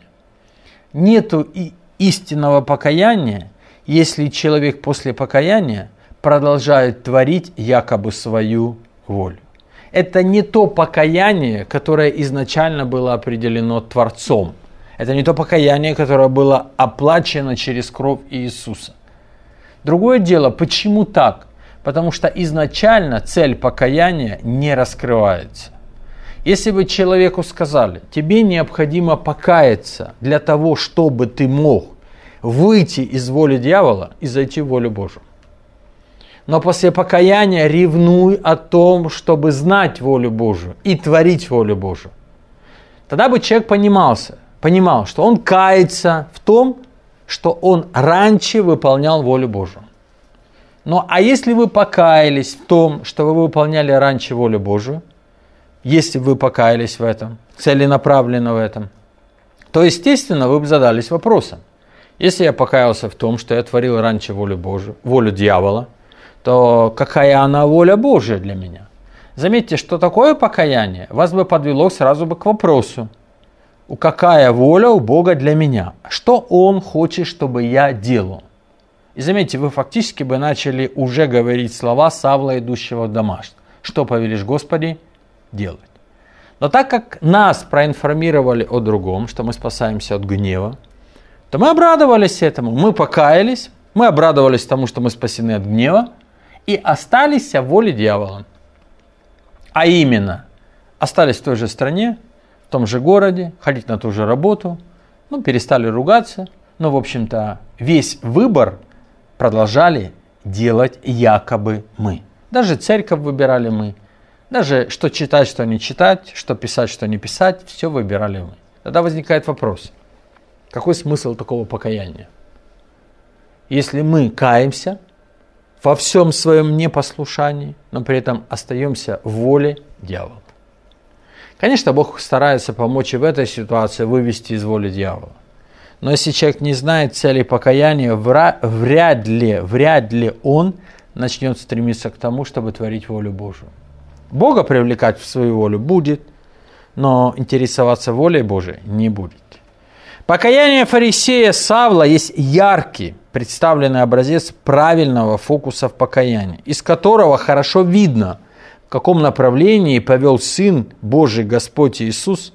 Нету и истинного покаяния, если человек после покаяния продолжает творить якобы свою волю. Это не то покаяние, которое изначально было определено Творцом. Это не то покаяние, которое было оплачено через кровь Иисуса. Другое дело, почему так? Потому что изначально цель покаяния не раскрывается. Если бы человеку сказали, тебе необходимо покаяться для того, чтобы ты мог выйти из воли дьявола и зайти в волю Божию. Но после покаяния ревнуй о том, чтобы знать волю Божию и творить волю Божию. Тогда бы человек понимался, понимал, что он кается в том, что он раньше выполнял волю Божию. Но а если вы покаялись в том, что вы выполняли раньше волю Божию, если вы покаялись в этом, целенаправленно в этом, то, естественно, вы бы задались вопросом. Если я покаялся в том, что я творил раньше волю Божию, волю дьявола, то какая она воля Божия для меня? Заметьте, что такое покаяние вас бы подвело сразу бы к вопросу, какая воля у Бога для меня? Что Он хочет, чтобы я делал? И заметьте, вы фактически бы начали уже говорить слова Савла, идущего в Дамаск. Что повелишь, Господи, делать? Но так как нас проинформировали о другом, что мы спасаемся от гнева, то мы обрадовались этому, мы покаялись, мы обрадовались тому, что мы спасены от гнева, и остались в воле дьявола. А именно, остались в той же стране, в том же городе, ходить на ту же работу, ну, перестали ругаться, но, в общем-то, весь выбор продолжали делать якобы мы. Даже церковь выбирали мы, даже что читать, что не читать, что писать, что не писать, все выбирали мы. Тогда возникает вопрос, какой смысл такого покаяния? Если мы каемся во всем своем непослушании, но при этом остаемся в воле дьявола. Конечно, Бог старается помочь и в этой ситуации вывести из воли дьявола. Но если человек не знает цели покаяния, вряд ли, вряд ли он начнет стремиться к тому, чтобы творить волю Божию. Бога привлекать в свою волю будет, но интересоваться волей Божией не будет. Покаяние фарисея Савла есть яркий, представленный образец правильного фокуса в покаянии, из которого хорошо видно, в каком направлении повел Сын Божий Господь Иисус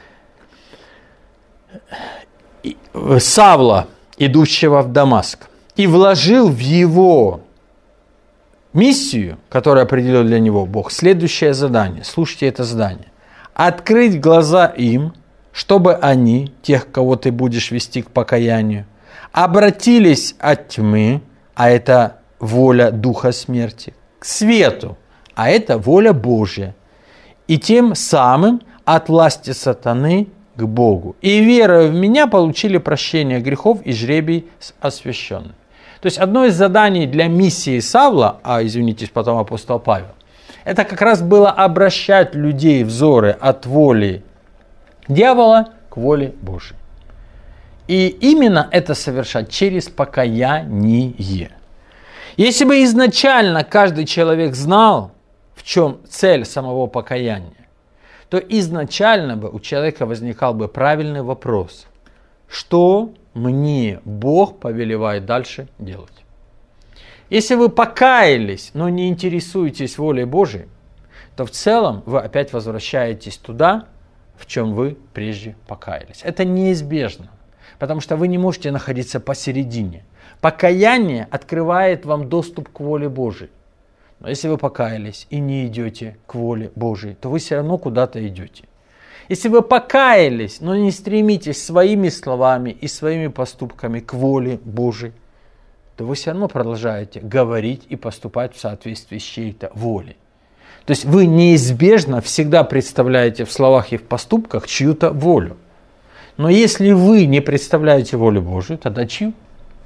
Савла, идущего в Дамаск, и вложил в его миссию, которую определил для него Бог, следующее задание. Слушайте это задание. Открыть глаза им, чтобы они, тех, кого ты будешь вести к покаянию, обратились от тьмы, а это воля духа смерти, к свету, а это воля Божья, и тем самым от власти сатаны к Богу. И веруя в меня, получили прощение грехов и жребий освященный. То есть одно из заданий для миссии Савла, а извинитесь, потом апостол Павел, это как раз было обращать людей взоры от воли дьявола к воле Божией. И именно это совершать через покаяние. Если бы изначально каждый человек знал, в чем цель самого покаяния, то изначально бы у человека возникал бы правильный вопрос: что мне Бог повелевает дальше делать? Если вы покаялись, но не интересуетесь волей Божией, то в целом вы опять возвращаетесь туда, в чем вы прежде покаялись. Это неизбежно, потому что вы не можете находиться посередине. Покаяние открывает вам доступ к воле Божией. Но если вы покаялись и не идете к воле Божией, то вы все равно куда-то идете. Если вы покаялись, но не стремитесь своими словами и своими поступками к воле Божией, то вы все равно продолжаете говорить и поступать в соответствии с чьей-то волей. То есть вы неизбежно всегда представляете в словах и в поступках чью-то волю. Но если вы не представляете волю Божию, тогда чью?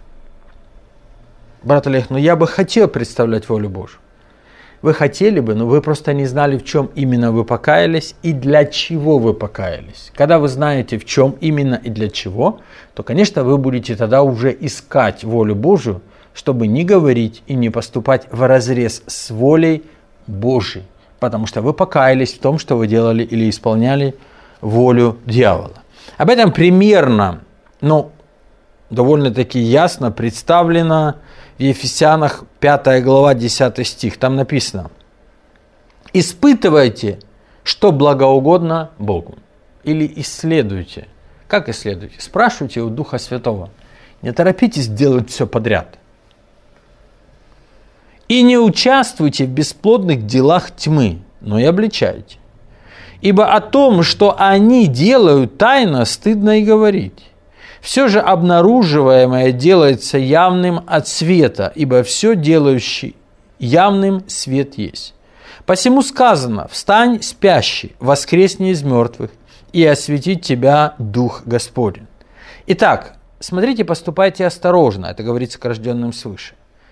Брат Олег, ну я бы хотел представлять волю Божию. Вы хотели бы, но вы просто не знали, в чем именно вы покаялись и для чего вы покаялись. Когда вы знаете, в чем именно и для чего, то, конечно, вы будете тогда уже искать волю Божию, чтобы не говорить и не поступать вразрез с волей Божией. Потому что вы покаялись в том, что вы делали или исполняли волю дьявола. Об этом примерно, ну, довольно-таки ясно представлено в Ефесянах пятая глава, десятый стих. Там написано: «Испытывайте, что благоугодно Богу». Или исследуйте. Как исследуйте? Спрашивайте у Духа Святого. Не торопитесь делать все подряд. «И не участвуйте в бесплодных делах тьмы, но и обличайте. Ибо о том, что они делают тайно, стыдно и говорить. Все же обнаруживаемое делается явным от света, ибо все делающий явным свет есть. Посему сказано: встань, спящий, воскресни из мертвых, и осветит тебя Дух Господень». Итак, смотрите, поступайте осторожно, это говорится к рожденным свыше.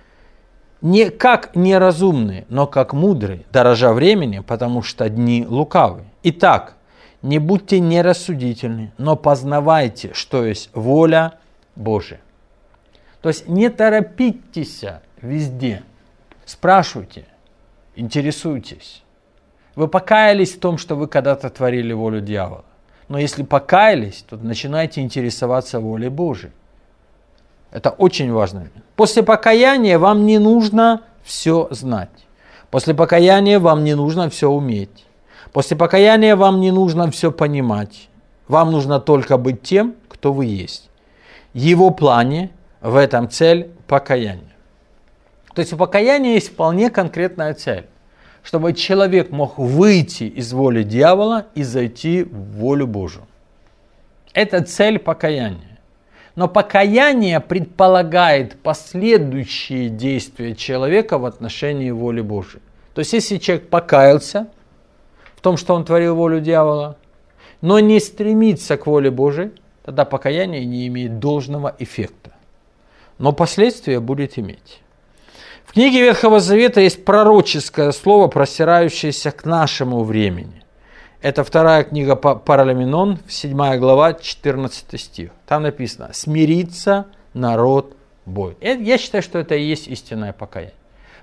Не как неразумные, но как мудрые, дорожа времени, потому что дни лукавые. Итак, не будьте нерассудительны, но познавайте, что есть воля Божия. То есть не торопитесь везде. Спрашивайте, интересуйтесь. Вы покаялись в том, что вы когда-то творили волю дьявола. Но если покаялись, то начинайте интересоваться волей Божией. Это очень важно. После покаяния вам не нужно все знать. После покаяния вам не нужно все уметь. После покаяния вам не нужно все понимать. Вам нужно только быть тем, кто вы есть. В его плане в этом цель покаяния. То есть у покаяния есть вполне конкретная цель. Чтобы человек мог выйти из воли дьявола и зайти в волю Божию. Это цель покаяния. Но покаяние предполагает последующие действия человека в отношении воли Божией. То есть если человек покаялся в том, что он творил волю дьявола, но не стремится к воле Божией, тогда покаяние не имеет должного эффекта. Но последствия будет иметь. В книге Ветхого Завета есть пророческое слово, простирающееся к нашему времени. Это вторая книга Паралименон, седьмая глава, четырнадцатый стих. Там написано: «Смирится народ бой». Я считаю, что это и есть истинное покаяние.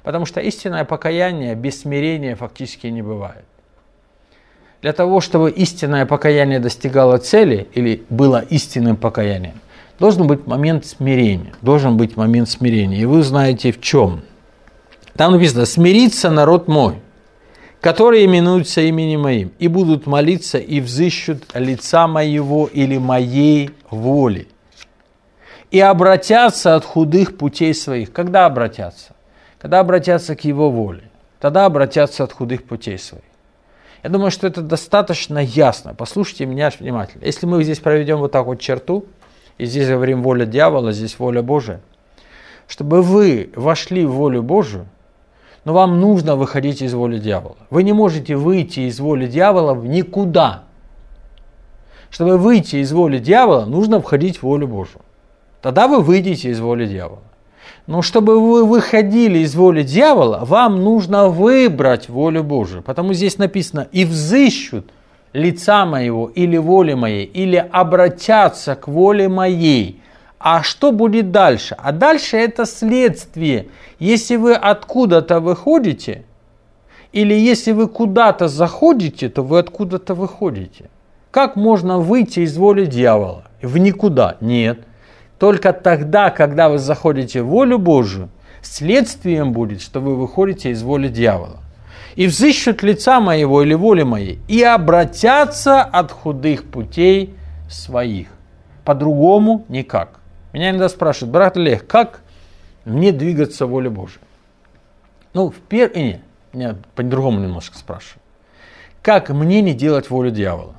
Потому что истинное покаяние без смирения фактически не бывает. Для того, чтобы истинное покаяние достигало цели или было истинным покаянием, должен быть момент смирения. Должен быть момент смирения. И вы знаете в чем. Там написано: «Смирится народ мой, которые именуются именем моим, и будут молиться, и взыщут лица моего или моей воли, и обратятся от худых путей своих». Когда обратятся? Когда обратятся к его воле. Тогда обратятся от худых путей своих. Я думаю, что это достаточно ясно. Послушайте меня внимательно. Если мы здесь проведем вот так вот черту, и здесь говорим воля дьявола, здесь воля Божия, чтобы вы вошли в волю Божию, но вам нужно выходить из воли дьявола. Вы не можете выйти из воли дьявола в никуда. Чтобы выйти из воли дьявола, нужно входить в волю Божию. Тогда вы выйдете из воли дьявола. Но чтобы вы выходили из воли дьявола, вам нужно выбрать волю Божию. Потому здесь написано: «И взыщут лица моего или воли моей, или обратятся к воле моей». А что будет дальше? А дальше это следствие. Если вы откуда-то выходите, или если вы куда-то заходите, то вы откуда-то выходите. Как можно выйти из воли дьявола? В никуда? Нет. Только тогда, когда вы заходите в волю Божию, следствием будет, что вы выходите из воли дьявола. «И взыщут лица моего или воли моей, и обратятся от худых путей своих». По-другому никак. Меня иногда спрашивают: брат Олег, как мне двигаться в воле Божией? Ну, в первом... Нет, меня по-другому немножко спрашивают. Как мне не делать волю дьявола?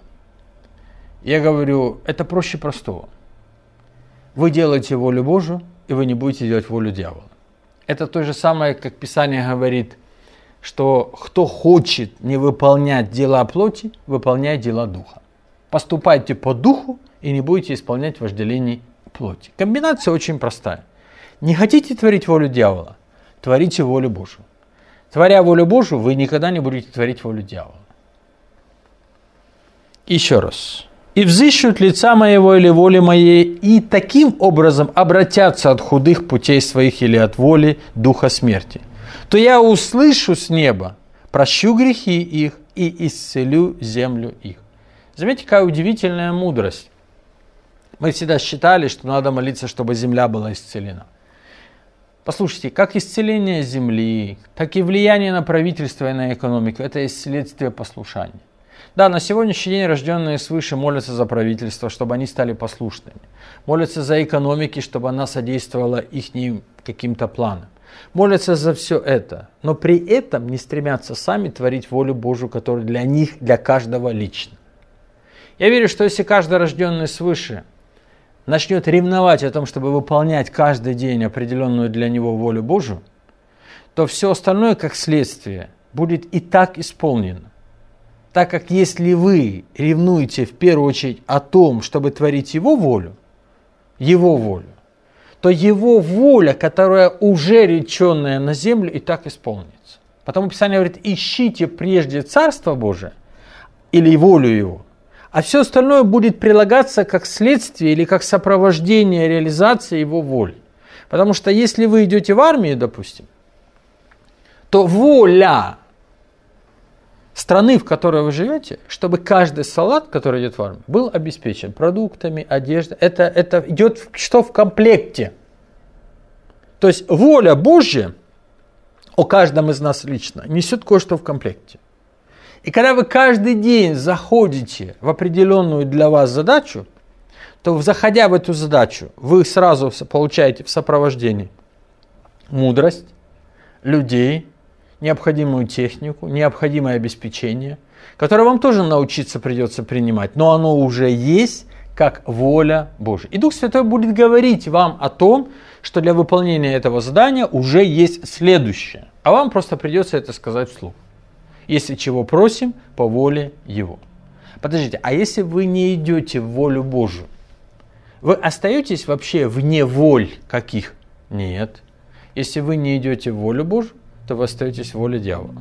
Я говорю, это проще простого. Вы делаете волю Божию, и вы не будете делать волю дьявола. Это то же самое, как Писание говорит, что кто хочет не выполнять дела плоти, выполняет дела духа. Поступайте по духу и не будете исполнять вожделений плоти. Комбинация очень простая. Не хотите творить волю дьявола, творите волю Божию. Творя волю Божию, вы никогда не будете творить волю дьявола. Еще раз. «И взыщут лица моего или воли моей, и таким образом обратятся от худых путей своих или от воли духа смерти. То я услышу с неба, прощу грехи их и исцелю землю их». Заметьте, какая удивительная мудрость. Мы всегда считали, что надо молиться, чтобы земля была исцелена. Послушайте, как исцеление земли, так и влияние на правительство и на экономику – это следствие послушания. Да, на сегодняшний день рожденные свыше молятся за правительство, чтобы они стали послушными. Молятся за экономики, чтобы она содействовала их каким-то планам. Молятся за все это, но при этом не стремятся сами творить волю Божию, которая для них, для каждого лично. Я верю, что если каждый рожденный свыше начнет ревновать о том, чтобы выполнять каждый день определенную для него волю Божию, то все остальное, как следствие, будет и так исполнено. Так как если вы ревнуете в первую очередь о том, чтобы творить Его волю, Его волю, то Его воля, которая уже реченная на землю, и так исполнится. Потому Писание говорит: ищите прежде Царство Божие или волю Его, а все остальное будет прилагаться как следствие или как сопровождение реализации Его воли. Потому что если вы идете в армию, допустим, то воля страны, в которой вы живете, чтобы каждый солдат, который идет в армию, был обеспечен продуктами, одеждой. Это, это идет в, что в комплекте. То есть воля Божья о каждом из нас лично несет кое-что в комплекте. И когда вы каждый день заходите в определенную для вас задачу, то, заходя в эту задачу, вы сразу получаете в сопровождении мудрость, людей, необходимую технику, необходимое обеспечение, которое вам тоже научиться придется принимать, но оно уже есть как воля Божия. И Дух Святой будет говорить вам о том, что для выполнения этого задания уже есть следующее, а вам просто придется это сказать вслух. Если чего просим, по воле Его. Подождите, а если вы не идете в волю Божию, вы остаетесь вообще вне воль каких? Нет. Если вы не идете в волю Божию, то вы остаетесь в воле дьявола.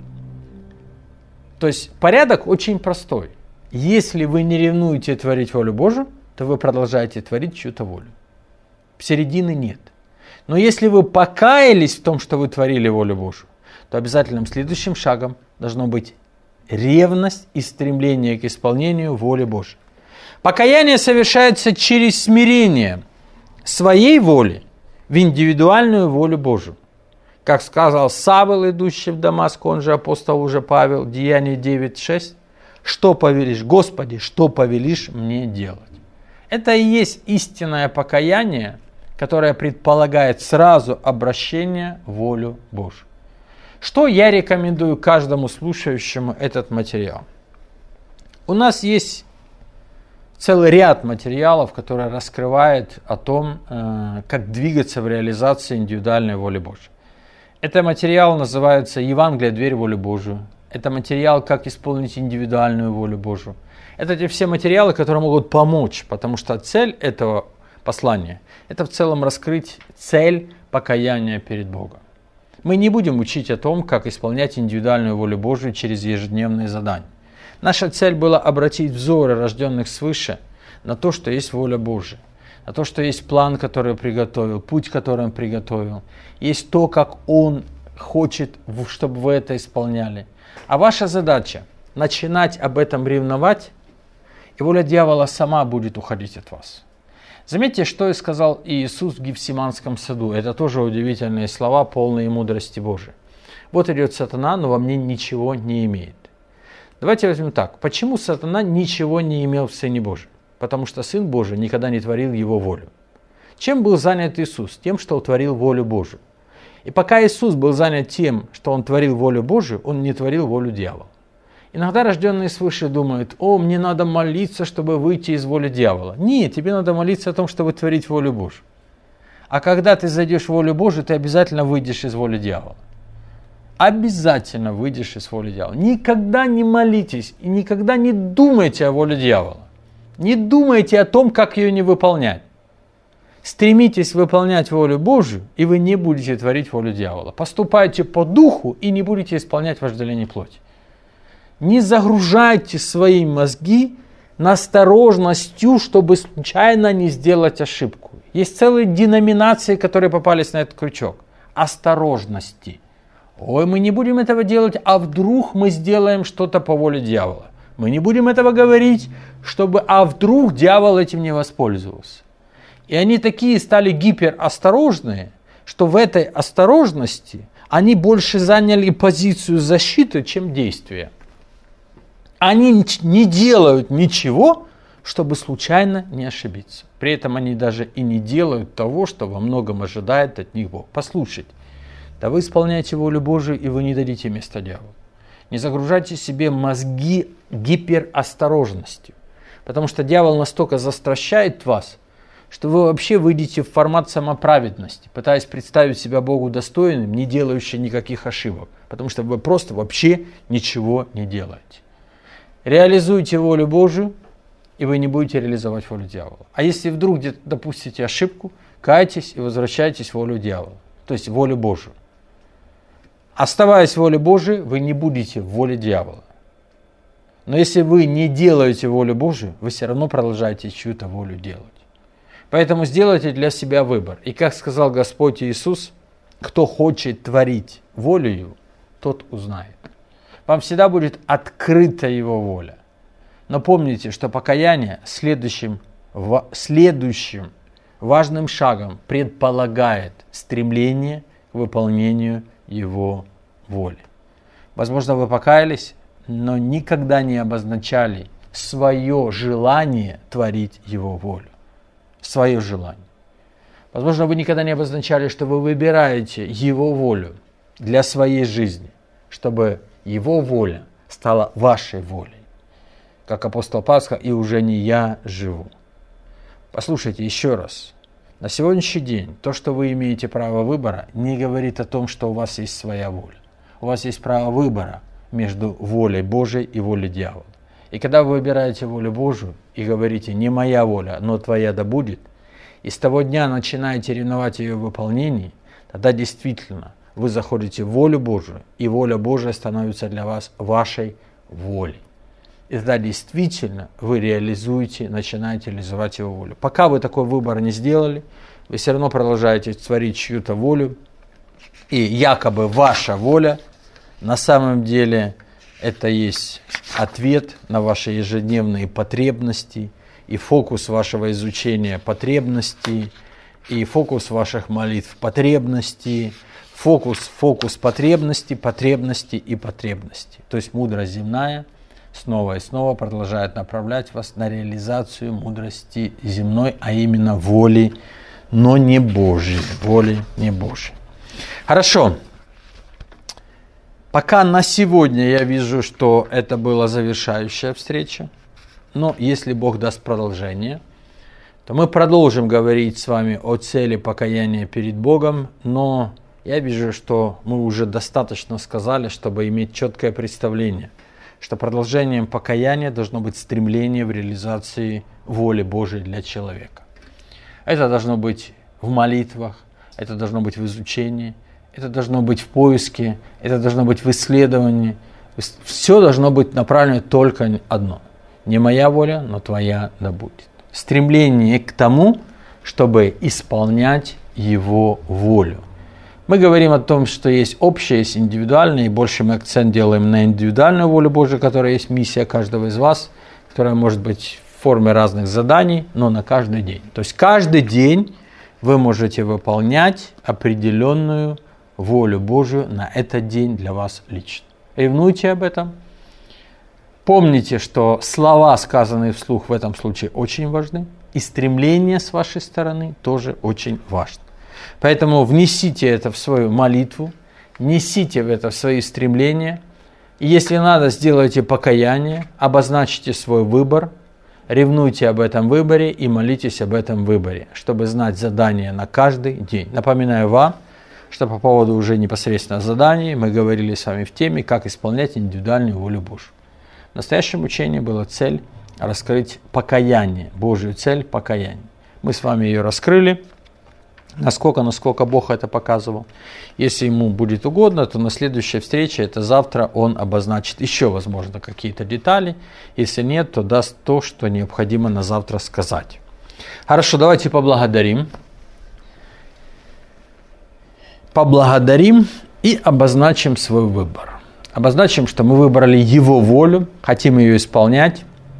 То есть порядок очень простой. Если вы не ревнуете творить волю Божию, то вы продолжаете творить чью-то волю. Середины нет. Но если вы покаялись в том, что вы творили волю Божию, то обязательным следующим шагом должно быть ревность и стремление к исполнению воли Божией. Покаяние совершается через смирение своей воли в индивидуальную волю Божию. Как сказал Савл, идущий в Дамаск, он же апостол уже Павел, Деяния девять шесть, «Что повелишь, Господи, что повелишь мне делать?» Это и есть истинное покаяние, которое предполагает сразу обращение в волю Божию. Что я рекомендую каждому слушающему этот материал? У нас есть целый ряд материалов, которые раскрывают о том, как двигаться в реализации индивидуальной воли Божьей. Это материал называется «Евангелие. Дверь в волю Божию». Это материал «Как исполнить индивидуальную волю Божию». Это те все материалы, которые могут помочь, потому что цель этого послания – это в целом раскрыть цель покаяния перед Богом. Мы не будем учить о том, как исполнять индивидуальную волю Божию через ежедневные задания. Наша цель была обратить взоры рожденных свыше на то, что есть воля Божия, на то, что есть план, который Он приготовил, путь, который Он приготовил, есть то, как Он хочет, чтобы вы это исполняли. А ваша задача – начинать об этом ревновать, и воля дьявола сама будет уходить от вас. Заметьте, что и сказал Иисус в Гефсиманском саду. Это тоже удивительные слова, полные мудрости Божией. Вот идет сатана, но во мне ничего не имеет. Давайте возьмем так. Почему сатана ничего не имел в Сыне Божьем? Потому что Сын Божий никогда не творил его волю. Чем был занят Иисус? Тем, что Он творил волю Божию. И пока Иисус был занят тем, что Он творил волю Божию, Он не творил волю дьявола. Иногда рожденные свыше думают: о, мне надо молиться, чтобы выйти из воли дьявола. Нет, тебе надо молиться о том, чтобы творить волю Божию. А когда ты зайдешь в волю Божию, ты обязательно выйдешь из воли дьявола. Обязательно выйдешь из воли дьявола. Никогда не молитесь и никогда не думайте о воле дьявола. Не думайте о том, как ее не выполнять. Стремитесь выполнять волю Божию, и вы не будете творить волю дьявола. Поступайте по духу и не будете исполнять вожделение плоти. Не загружайте свои мозги насторожностью, чтобы случайно не сделать ошибку. Есть целые деноминации, которые попались на этот крючок. Осторожности. Ой, мы не будем этого делать, а вдруг мы сделаем что-то по воле дьявола. Мы не будем этого говорить, чтобы, а вдруг дьявол этим не воспользовался. И они такие стали гиперосторожные, что в этой осторожности они больше заняли позицию защиты, чем действия. Они не делают ничего, чтобы случайно не ошибиться. При этом они даже и не делают того, что во многом ожидает от них Бог. Послушайте, да вы исполняете волю Божию, и вы не дадите места дьяволу. Не загружайте себе мозги гиперосторожностью, потому что дьявол настолько застращает вас, что вы вообще выйдете в формат самоправедности, пытаясь представить себя Богу достойным, не делающим никаких ошибок, потому что вы просто вообще ничего не делаете. Реализуйте волю Божию, и вы не будете реализовать волю дьявола. А если вдруг где-то допустите ошибку, кайтесь и возвращайтесь в волю дьявола, то есть в волю Божию. Оставаясь в воле Божией, вы не будете в воле дьявола. Но если вы не делаете волю Божию, вы все равно продолжаете чью-то волю делать. Поэтому сделайте для себя выбор. И как сказал Господь Иисус, кто хочет творить волю Его, тот узнает. Вам всегда будет открыта Его воля. Но помните, что покаяние следующим, следующим важным шагом предполагает стремление к выполнению Его воли. Возможно, вы покаялись, но никогда не обозначали свое желание творить Его волю. Свое желание. Возможно, вы никогда не обозначали, что вы выбираете Его волю для своей жизни, чтобы Его воля стала вашей волей. Как апостол Пасха, и уже не я живу. Послушайте еще раз. На сегодняшний день то, что вы имеете право выбора, не говорит о том, что у вас есть своя воля. У вас есть право выбора между волей Божией и волей дьявола. И когда вы выбираете волю Божию и говорите: не моя воля, но твоя да будет, и с того дня начинаете ревновать ее в выполнении, тогда действительно вы заходите в волю Божию, и воля Божия становится для вас вашей волей. И тогда действительно вы реализуете, начинаете реализовать Его волю. Пока вы такой выбор не сделали, вы все равно продолжаете творить чью-то волю, и якобы ваша воля, на самом деле это есть ответ на ваши ежедневные потребности, и фокус вашего изучения потребностей, и фокус ваших молитв потребностей, фокус, фокус потребностей, потребностей и потребностей. То есть мудрость земная снова и снова продолжает направлять вас на реализацию мудрости земной, а именно воли, но не Божьей, воли не Божьей. Хорошо. Пока на сегодня я вижу, что это была завершающая встреча, но если Бог даст продолжение, то мы продолжим говорить с вами о цели покаяния перед Богом, но я вижу, что мы уже достаточно сказали, чтобы иметь четкое представление, что продолжением покаяния должно быть стремление в реализации воли Божией для человека. Это должно быть в молитвах, это должно быть в изучении, это должно быть в поиске, это должно быть в исследовании. Все должно быть направлено только одно. Не моя воля, но твоя да будет. Стремление к тому, чтобы исполнять Его волю. Мы говорим о том, что есть общее, есть индивидуальное, и больше мы акцент делаем на индивидуальную волю Божию, которая есть миссия каждого из вас, которая может быть в форме разных заданий, но на каждый день. То есть каждый день вы можете выполнять определенную волю Божию на этот день для вас лично. Ревнуйте об этом. Помните, что слова, сказанные вслух, в этом случае очень важны, и стремление с вашей стороны тоже очень важно. Поэтому внесите это в свою молитву, несите в это в свои стремления, и если надо, сделайте покаяние, обозначьте свой выбор, ревнуйте об этом выборе и молитесь об этом выборе, чтобы знать задание на каждый день. Напоминаю вам, что по поводу уже непосредственно заданий мы говорили с вами в теме, как исполнять индивидуальную волю Божью. В настоящем учении была цель раскрыть покаяние, Божью цель покаяния. Мы с вами ее раскрыли, насколько, насколько Бог это показывал. Если ему будет угодно, то на следующей встрече, это завтра, он обозначит еще, возможно, какие-то детали. Если нет, то даст то, что необходимо на завтра сказать. Хорошо, давайте поблагодарим. Поблагодарим и обозначим свой выбор. Обозначим, что мы выбрали Его волю, хотим ее исполнять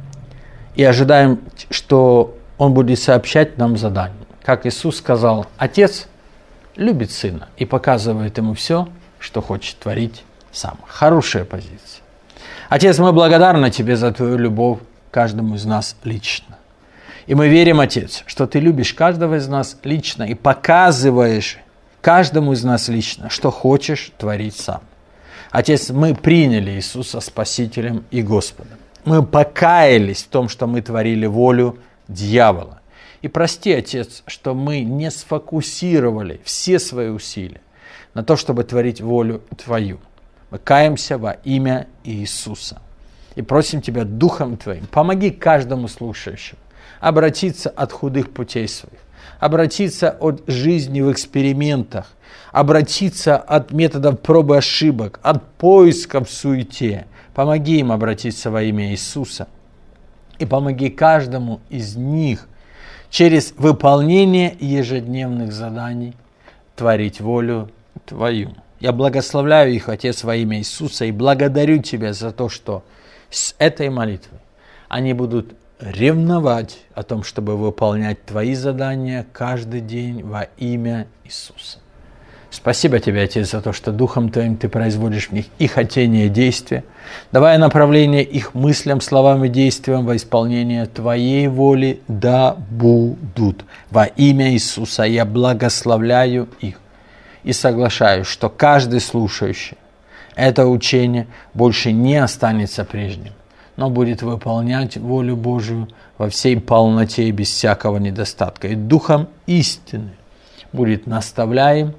и ожидаем, что Он будет сообщать нам задание. Как Иисус сказал, Отец любит Сына и показывает Ему все, что хочет творить сам. Хорошая позиция. Отец, мы благодарны Тебе за Твою любовь к каждому из нас лично. И мы верим, Отец, что Ты любишь каждого из нас лично и показываешь каждому из нас лично, что хочешь творить сам. Отец, мы приняли Иисуса Спасителем и Господом. Мы покаялись в том, что мы творили волю дьявола. И прости, Отец, что мы не сфокусировали все свои усилия на то, чтобы творить волю Твою. Мы каемся во имя Иисуса. И просим Тебя Духом Твоим, помоги каждому слушающему обратиться от худых путей своих, обратиться от жизни в экспериментах, обратиться от методов пробы и ошибок, от поиска в суете. Помоги им обратиться во имя Иисуса. И помоги каждому из них через выполнение ежедневных заданий творить волю Твою. Я благословляю их, Отец, во имя Иисуса, и благодарю Тебя за то, что с этой молитвой они будут ревновать о том, чтобы выполнять Твои задания каждый день во имя Иисуса. Спасибо Тебе, Отец, за то, что Духом Твоим Ты производишь в них и хотение, и действие, давая направление их мыслям, словам и действиям во исполнение Твоей воли да будут. Во имя Иисуса я благословляю их и соглашаюсь, что каждый слушающий это учение больше не останется прежним, но будет выполнять волю Божию во всей полноте и без всякого недостатка. И Духом истины будет наставляем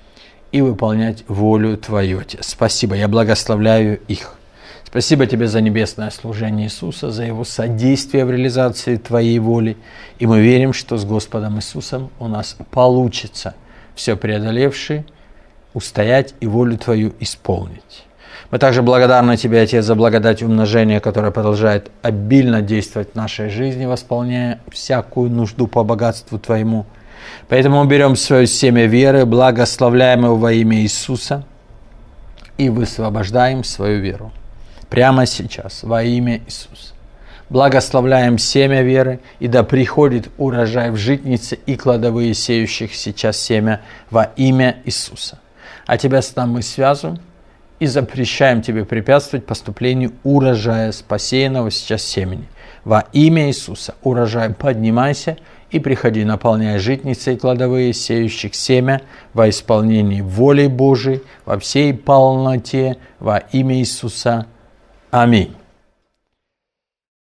и выполнять волю Твою, Отец. Спасибо, я благословляю их. Спасибо Тебе за небесное служение Иисуса, за Его содействие в реализации Твоей воли. И мы верим, что с Господом Иисусом у нас получится все преодолевший, устоять и волю Твою исполнить. Мы также благодарны Тебе, Отец, за благодать умножения, которая продолжает обильно действовать в нашей жизни, восполняя всякую нужду по богатству Твоему. Поэтому мы берем свое семя веры, благословляем его во имя Иисуса и высвобождаем свою веру. Прямо сейчас, во имя Иисуса. Благословляем семя веры, и да приходит урожай в житницы и кладовые сеющих сейчас семя во имя Иисуса. А тебя, Сатана, мы связываем и запрещаем тебе препятствовать поступлению урожая с посеянного сейчас семени. Во имя Иисуса урожай, поднимайся и приходи, наполняя житницы и кладовые сеющих семя во исполнении воли Божией, во всей полноте, во имя Иисуса. Аминь.